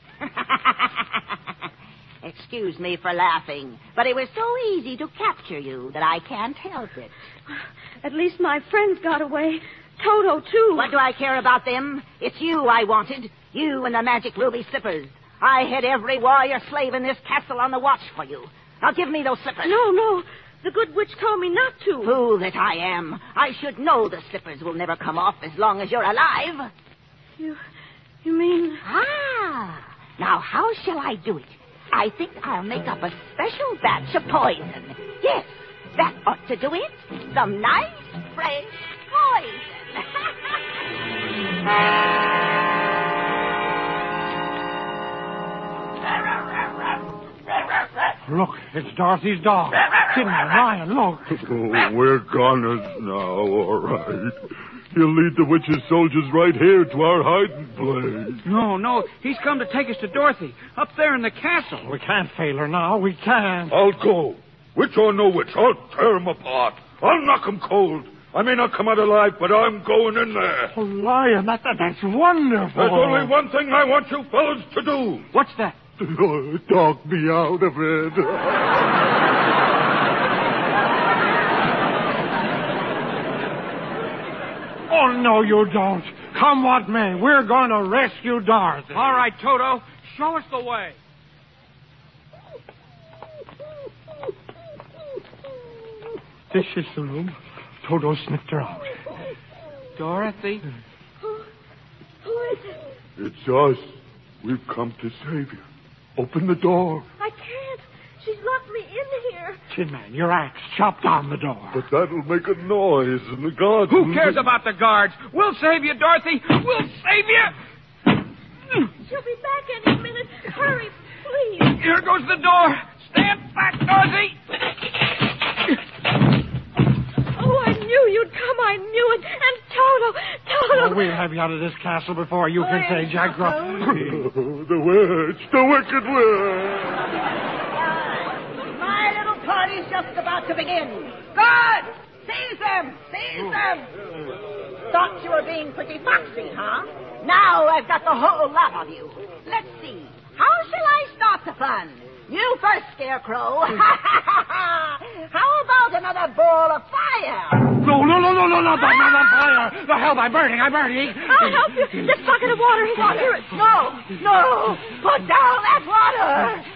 Speaker 15: Excuse me for laughing, but it was so easy to capture you that I can't help it.
Speaker 5: At least my friends got away. Toto, too.
Speaker 15: What do I care about them? It's you I wanted. You and the magic ruby slippers. I had every warrior slave in this castle on the watch for you. Now give me those slippers.
Speaker 5: No, no. The good witch told me not to.
Speaker 15: Fool that I am. I should know the slippers will never come off as long as you're alive.
Speaker 5: You... you mean...
Speaker 15: Ah. Now, how shall I do it? I think I'll make up a special batch of poison. Yes, that ought to do it. Some nice, fresh poison.
Speaker 17: Look, it's Dorothy's dog. Tin Man, Lion, look.
Speaker 6: Oh, we're goners now, all right. He'll lead the witch's soldiers right here to our hiding place.
Speaker 19: No, no, he's come to take us to Dorothy, up there in the castle.
Speaker 17: We can't fail her now. We can't.
Speaker 6: I'll go. Witch or no witch, I'll tear him apart. I'll knock him cold. I may not come out alive, but I'm going in there.
Speaker 17: Oh, Lion, that, that, that's wonderful.
Speaker 6: There's only one thing I want you fellas to do.
Speaker 19: What's that?
Speaker 6: Talk me out of it.
Speaker 17: Oh, no, you don't. Come what may, we're going to rescue Dorothy.
Speaker 19: All right, Toto, show us the way.
Speaker 17: This is the room. Toto sniffed her out.
Speaker 19: Dorothy?
Speaker 5: Who, who is it?
Speaker 6: It's us. We've come to save you. Open the door.
Speaker 5: I can't. She's locked me in here.
Speaker 17: Tin Man, your axe chopped down the door.
Speaker 6: But that'll make a noise, and the guards...
Speaker 19: Who cares about the guards? We'll save you, Dorothy. We'll save you.
Speaker 5: She'll be back any minute. Hurry, please.
Speaker 19: Here goes the door. Stand back, Dorothy.
Speaker 5: Oh, I knew you'd come. I knew it. And Toto, Toto.
Speaker 17: Oh, we'll have you out of this castle before you can say Jack Ruff.
Speaker 6: The witch, the wicked witch.
Speaker 15: My little party's just about to begin. Guard! Seize them! Seize them! Thought you were being pretty foxy, huh? Now I've got the whole lot of you. Let's see. How shall I start the fun? You first, Scarecrow. How about another ball of fire?
Speaker 17: No, no, no, no, no, no, not on fire. The hell, I'm burning, I'm burning.
Speaker 5: I'll help you. This bucket of water is on here.
Speaker 15: No, no. Put down that water.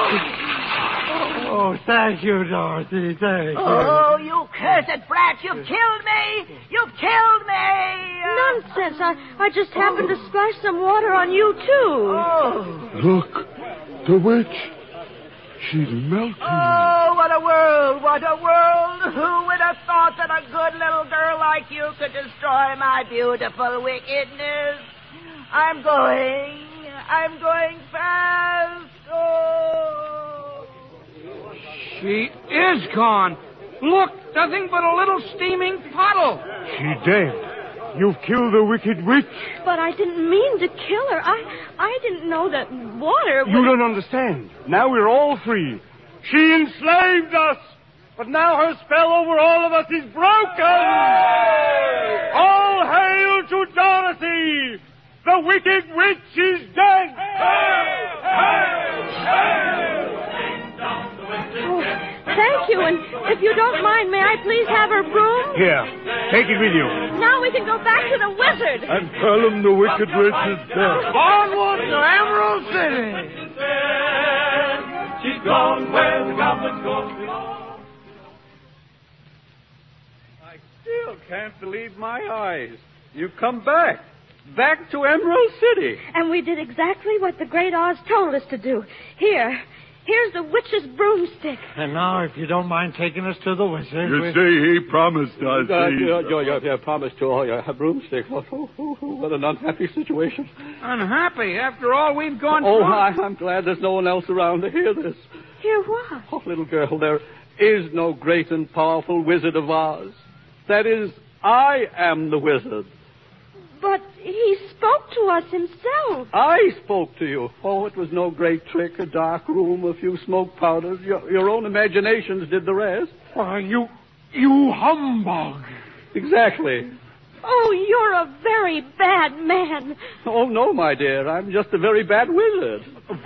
Speaker 17: Oh, thank you, Dorothy, thank you.
Speaker 15: Oh, you cursed brat. You've killed me. You've killed me.
Speaker 5: Nonsense. I, I just happened to splash some water on you, too.
Speaker 15: Oh.
Speaker 6: Look, the witch. She's melting.
Speaker 15: Oh, what a world, what a world. Who would have thought that a good little girl like you could destroy my beautiful wickedness? I'm going. I'm going fast. Oh.
Speaker 19: She is gone. Look, nothing but a little steaming puddle.
Speaker 6: She's dead. You've killed the wicked witch.
Speaker 5: But I didn't mean to kill her. I I didn't know that water would...
Speaker 1: You don't understand. Now we're all free. She enslaved us, but now her spell over all of us is broken. All hail to Dorothy! The wicked witch is dead! Hail! Hail!
Speaker 5: Hail! Oh, thank you, and if you don't mind, may I please have her broom?
Speaker 6: Here, take it with you.
Speaker 5: Now we can go back to the wizard.
Speaker 6: And tell him the wicked witch is dead.
Speaker 17: Onward to Emerald City.
Speaker 14: She's gone where the goblins go.
Speaker 20: I still can't believe my eyes. You've come back. Back to Emerald City.
Speaker 5: And we did exactly what the great Oz told us to do. Here. Here's the witch's broomstick.
Speaker 17: And now, if you don't mind taking us to the wizard...
Speaker 6: You
Speaker 17: we...
Speaker 6: see, he promised us.
Speaker 20: Uh,
Speaker 6: he...
Speaker 20: you, you, you, you promised to oh, yeah, a broomstick. Oh, oh, oh, oh, what an unhappy situation.
Speaker 19: Unhappy after all we've gone
Speaker 20: oh,
Speaker 19: through?
Speaker 20: Oh, I'm glad there's no one else around to hear this.
Speaker 5: Hear what?
Speaker 20: Oh, little girl, there, is no great and powerful Wizard of Oz. That is, I am the wizard.
Speaker 9: But he spoke to us himself.
Speaker 20: I spoke to you. Oh, it was no great trick, a dark room, a few smoke powders. Your, your own imaginations did the rest.
Speaker 17: Why, you, you humbug.
Speaker 20: Exactly.
Speaker 9: Oh, you're a very bad man.
Speaker 20: Oh, no, my dear. I'm just a very bad wizard.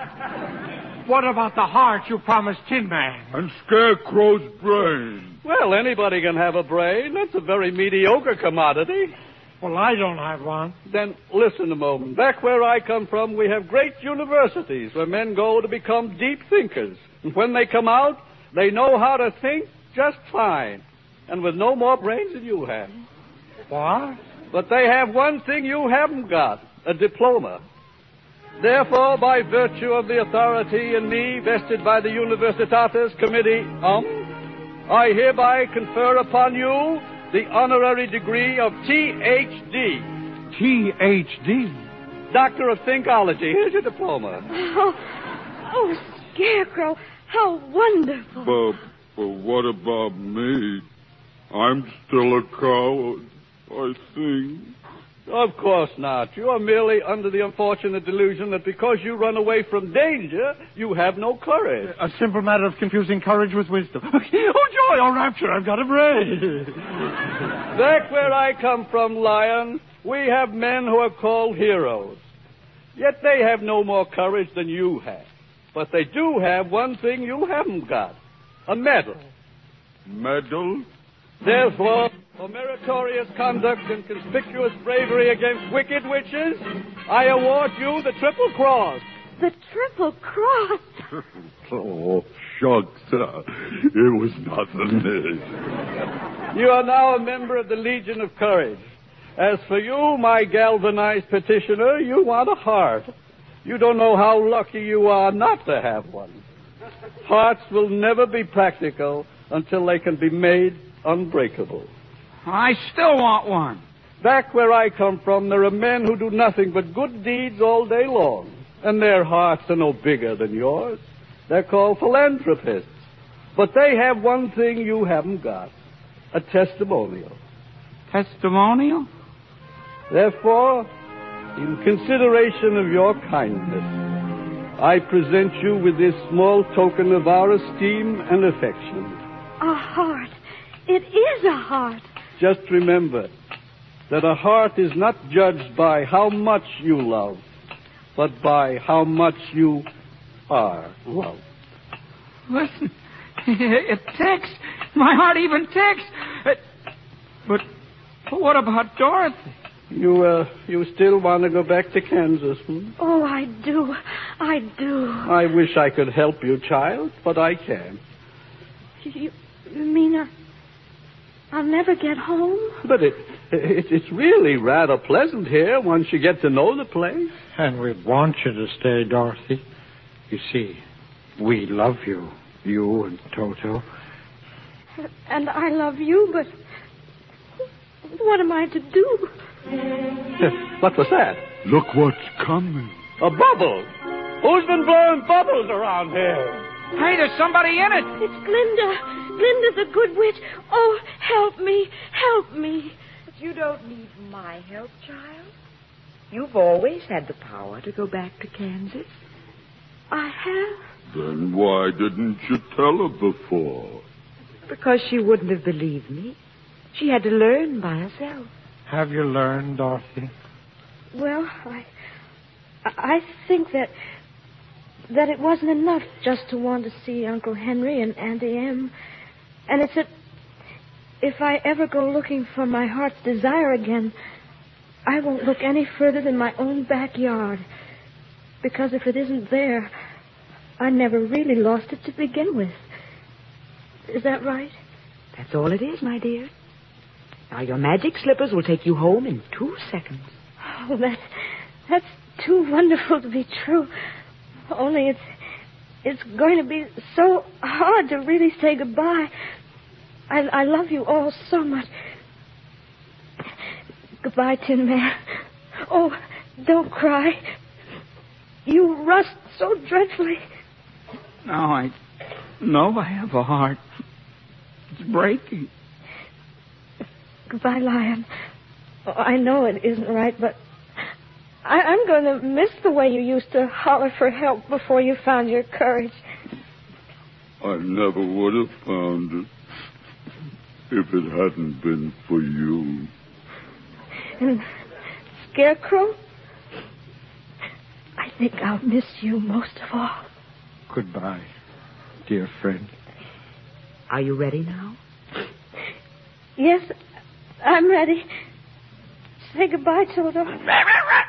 Speaker 17: What about the heart you promised Tin Man?
Speaker 6: And Scarecrow's brain.
Speaker 20: Well, anybody can have a brain. That's a very mediocre commodity.
Speaker 17: Well, I don't have one.
Speaker 20: Then listen a moment. Back where I come from, we have great universities where men go to become deep thinkers. And when they come out, they know how to think just fine. And with no more brains than you have.
Speaker 17: What?
Speaker 20: But they have one thing you haven't got, a diploma. Therefore, by virtue of the authority in me vested by the Universitatis Committee, um, I hereby confer upon you the honorary degree of T H D.
Speaker 17: T H D?
Speaker 20: Doctor of Thinkology. Here's your diploma.
Speaker 9: Oh, oh Scarecrow, how wonderful.
Speaker 6: But, but what about me? I'm still a coward, I think.
Speaker 20: Of course not. You are merely under the unfortunate delusion that because you run away from danger, you have no courage.
Speaker 17: A simple matter of confusing courage with wisdom. Oh, joy, oh, rapture, I've got a brain.
Speaker 20: Back where I come from, Lion, we have men who are called heroes. Yet they have no more courage than you have. But they do have one thing you haven't got, a medal.
Speaker 6: Medal?
Speaker 20: Therefore, for meritorious conduct and conspicuous bravery against wicked witches, I award you the Triple Cross.
Speaker 9: The Triple Cross?
Speaker 6: Oh, shucks. Uh, it was nothing.
Speaker 20: You are now a member of the Legion of Courage. As for you, my galvanized petitioner, you want a heart. You don't know how lucky you are not to have one. Hearts will never be practical until they can be made unbreakable.
Speaker 19: I still want one.
Speaker 20: Back where I come from, there are men who do nothing but good deeds all day long, and their hearts are no bigger than yours. They're called philanthropists. But they have one thing you haven't got, a testimonial.
Speaker 19: Testimonial?
Speaker 20: Therefore, in consideration of your kindness, I present you with this small token of our esteem and affection.
Speaker 9: A heart. It is a heart.
Speaker 20: Just remember that a heart is not judged by how much you love, but by how much you are loved.
Speaker 19: Listen, it ticks. My heart even ticks. It, but, but what about Dorothy?
Speaker 20: You, uh, you still want to go back to Kansas, hmm?
Speaker 9: Oh, I do. I do.
Speaker 20: I wish I could help you, child, but I can't.
Speaker 9: You, you mean I, I'll never get home?
Speaker 20: But it, it, it's really rather pleasant here once you get to know the place.
Speaker 17: And we want you to stay, Dorothy. You see, we love you, you and Toto.
Speaker 9: And I love you, but what am I to do?
Speaker 20: What was that?
Speaker 6: Look what's coming.
Speaker 20: A bubble. Who's been blowing bubbles around here?
Speaker 19: Hey, there's somebody in it.
Speaker 9: It's Glinda. Glinda's a good witch. Oh, help me. Help me.
Speaker 4: But you don't need my help, child. You've always had the power to go back to Kansas.
Speaker 9: I have?
Speaker 6: Then why didn't you tell her before?
Speaker 4: Because she wouldn't have believed me. She had to learn by herself.
Speaker 17: Have you learned, Dorothy?
Speaker 9: Well, I... I think that... that it wasn't enough just to want to see Uncle Henry and Auntie Em. And it's that if I ever go looking for my heart's desire again, I won't look any further than my own backyard. Because if it isn't there, I never really lost it to begin with. Is that right?
Speaker 4: That's all it is, my dear. Now, your magic slippers will take you home in two seconds.
Speaker 9: Oh, that's, that's too wonderful to be true. Only it's it's going to be so hard to really say goodbye. I, I love you all so much. Goodbye, Tin Man. Oh, don't cry. You rust so dreadfully.
Speaker 19: No, I know I have a heart. It's breaking.
Speaker 9: Goodbye, Lion. Oh, I know it isn't right, but I, I'm going to miss the way you used to holler for help before you found your courage.
Speaker 6: I never would have found it if it hadn't been for you.
Speaker 9: And Scarecrow, I think I'll miss you most of all.
Speaker 19: Goodbye, dear friend.
Speaker 12: Are you ready now?
Speaker 9: Yes, I'm ready. Say goodbye, Toto.
Speaker 12: Now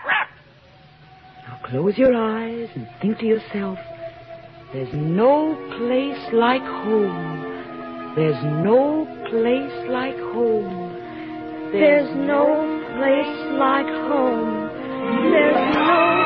Speaker 12: close your eyes and think to yourself, there's no place like home. There's no place like home.
Speaker 9: There's no place like home. There's no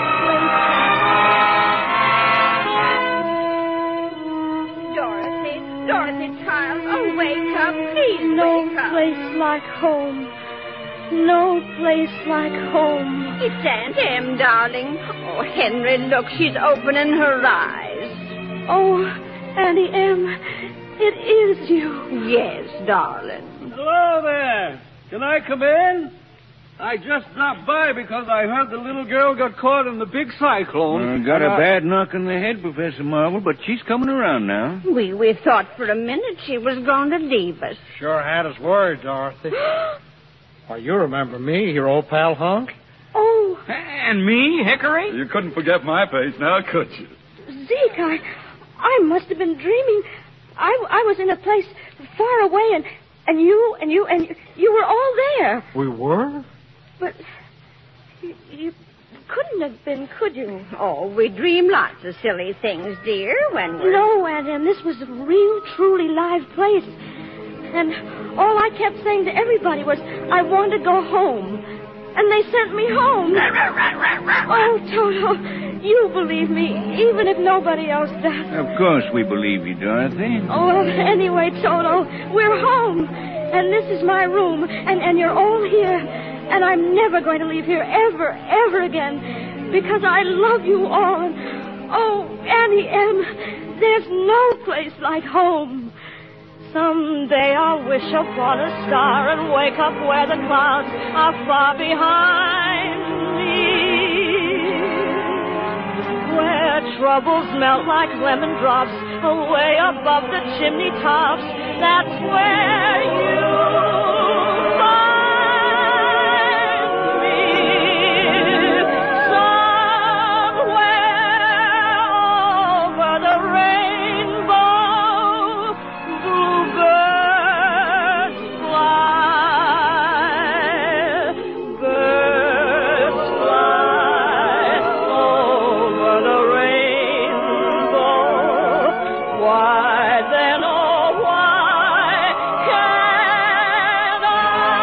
Speaker 5: Dorothy, Dorothy, child, oh, wake up, please
Speaker 9: No
Speaker 5: wake up.
Speaker 9: place like home. No place like home.
Speaker 5: It's Aunt Em, darling. Oh, Henry, look, she's opening her eyes.
Speaker 9: Oh, Auntie Em, it is you.
Speaker 5: Yes, darling.
Speaker 20: Hello there. Can I come in? I just dropped by because I heard the little girl got caught in the big cyclone.
Speaker 7: Uh, got a
Speaker 20: I...
Speaker 7: bad knock on the head, Professor Marvel, but she's coming around now.
Speaker 5: We we thought for a minute she was going to leave us.
Speaker 17: Sure had us worried, Dorothy. Why, you remember me, your old pal Hunk?
Speaker 9: Oh.
Speaker 19: And me, Hickory?
Speaker 6: You couldn't forget my face now, could you?
Speaker 9: Zeke, I, I must have been dreaming. I, I was in a place far away, and, and you and you and you, you were all there.
Speaker 17: We were?
Speaker 9: But you, you couldn't have been, could you?
Speaker 5: Oh, we dream lots of silly things, dear, when we're...
Speaker 9: No, Aunt Em, this was a real, truly live place. And all I kept saying to everybody was, I want to go home. And they sent me home. Oh, Toto, you believe me, even if nobody else does.
Speaker 7: Of course we believe you, Dorothy.
Speaker 9: Oh, well, anyway, Toto, we're home. And this is my room, and, and you're all here. And I'm never going to leave here ever, ever again, because I love you all. And, oh, Auntie Em, there's no place like home. Someday I'll wish upon a star and wake up where the clouds are far behind me, where troubles melt like lemon drops away above the chimney tops. That's where you'll find me, somewhere over the rainbow. Bluebirds fly, birds fly over the rainbow. Why then, oh, why can't I?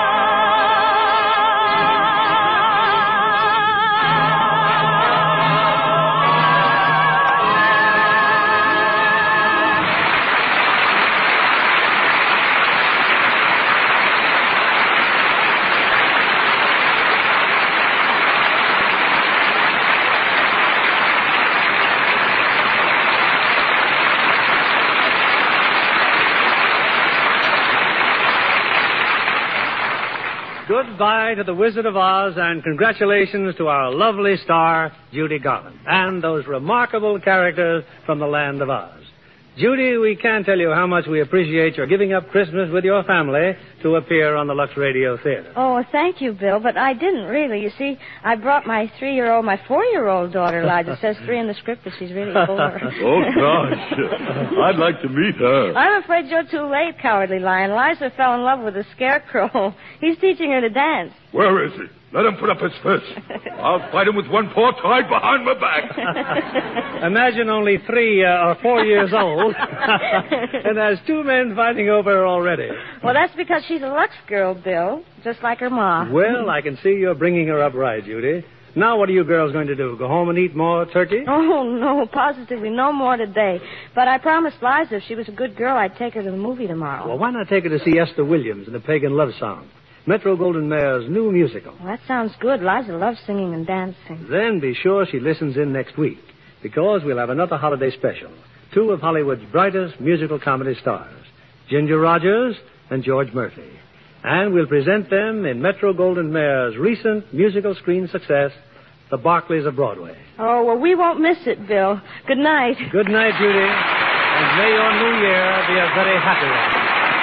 Speaker 3: Goodbye to the Wizard of Oz, and congratulations to our lovely star, Judy Garland, and those remarkable characters from the land of Oz. Judy, we can't tell you how much we appreciate your giving up Christmas with your family to appear on the Lux Radio Theater.
Speaker 9: Oh, thank you, Bill, but I didn't really. You see, I brought my three-year-old, my four-year-old daughter, Eliza. It says three in the script, but she's really four.
Speaker 6: Oh, gosh. I'd like to meet her.
Speaker 9: I'm afraid you're too late, Cowardly Lion. Eliza fell in love with the Scarecrow. He's teaching her to dance.
Speaker 6: Where is he? Let him put up his fist. I'll fight him with one paw tied behind my back.
Speaker 3: Imagine only three uh, or four years old, and there's two men fighting over her already.
Speaker 9: Well, that's because she's a Lux girl, Bill, just like her ma.
Speaker 3: Well, I can see you're bringing her up right, Judy. Now what are you girls going to do? Go home and eat more turkey?
Speaker 9: Oh, no, positively no more today. But I promised Liza if she was a good girl, I'd take her to the movie tomorrow.
Speaker 3: Well, why not take her to see Esther Williams in the Pagan Love Song? Metro Goldwyn Mayer's new musical.
Speaker 9: Well, that sounds good. Liza loves singing and dancing.
Speaker 3: Then be sure she listens in next week, because we'll have another holiday special. Two of Hollywood's brightest musical comedy stars. Ginger Rogers and George Murphy. And we'll present them in Metro-Goldwyn-Mayer's recent musical screen success, The Barclays of Broadway.
Speaker 9: Oh, well, we won't miss it, Bill. Good night.
Speaker 3: Good night, Judy. And may your new year be a very happy one.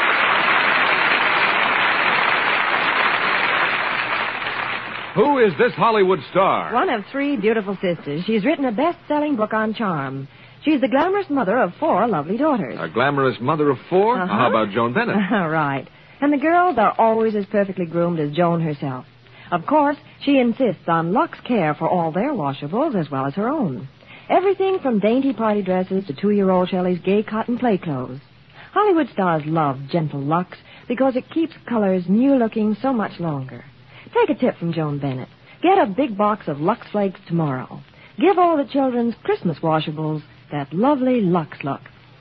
Speaker 2: Who is this Hollywood star?
Speaker 16: One of three beautiful sisters. She's written a best-selling book on charm. She's the glamorous mother of four lovely daughters.
Speaker 2: A glamorous mother of four?
Speaker 16: Uh-huh.
Speaker 2: How about Joan Bennett?
Speaker 16: Right. And the girls are always as perfectly groomed as Joan herself. Of course, she insists on Lux care for all their washables as well as her own. Everything from dainty party dresses to two-year-old Shelley's gay cotton play clothes. Hollywood stars love gentle Lux because it keeps colors new-looking so much longer. Take a tip from Joan Bennett. Get a big box of Lux Flakes tomorrow. Give all the children's Christmas washables that lovely Lux look.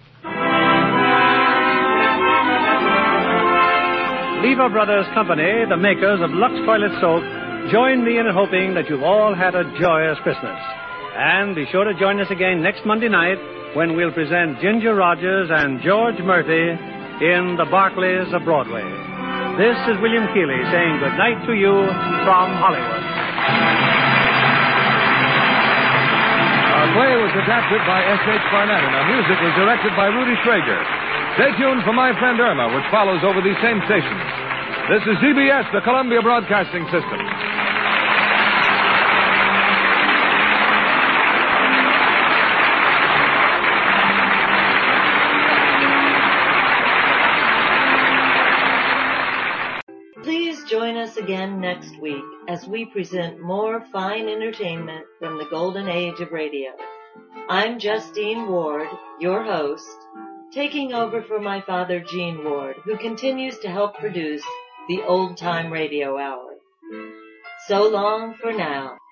Speaker 3: Lever Brothers Company, the makers of Lux Toilet Soap, join me in hoping that you've all had a joyous Christmas. And be sure to join us again next Monday night when we'll present Ginger Rogers and George Murphy in The Barclays of Broadway. This is William Keighley saying good night to you from Hollywood.
Speaker 2: Our play was adapted by S H Barnett, and our music was directed by Rudy Schrager. Stay tuned for My Friend Irma, which follows over these same stations. This is C B S, the Columbia Broadcasting System.
Speaker 8: Please join us again next week as we present more fine entertainment from the golden age of radio. I'm Justine Ward, your host, taking over for my father, Gene Ward, who continues to help produce the Old Time Radio Hour. So long for now.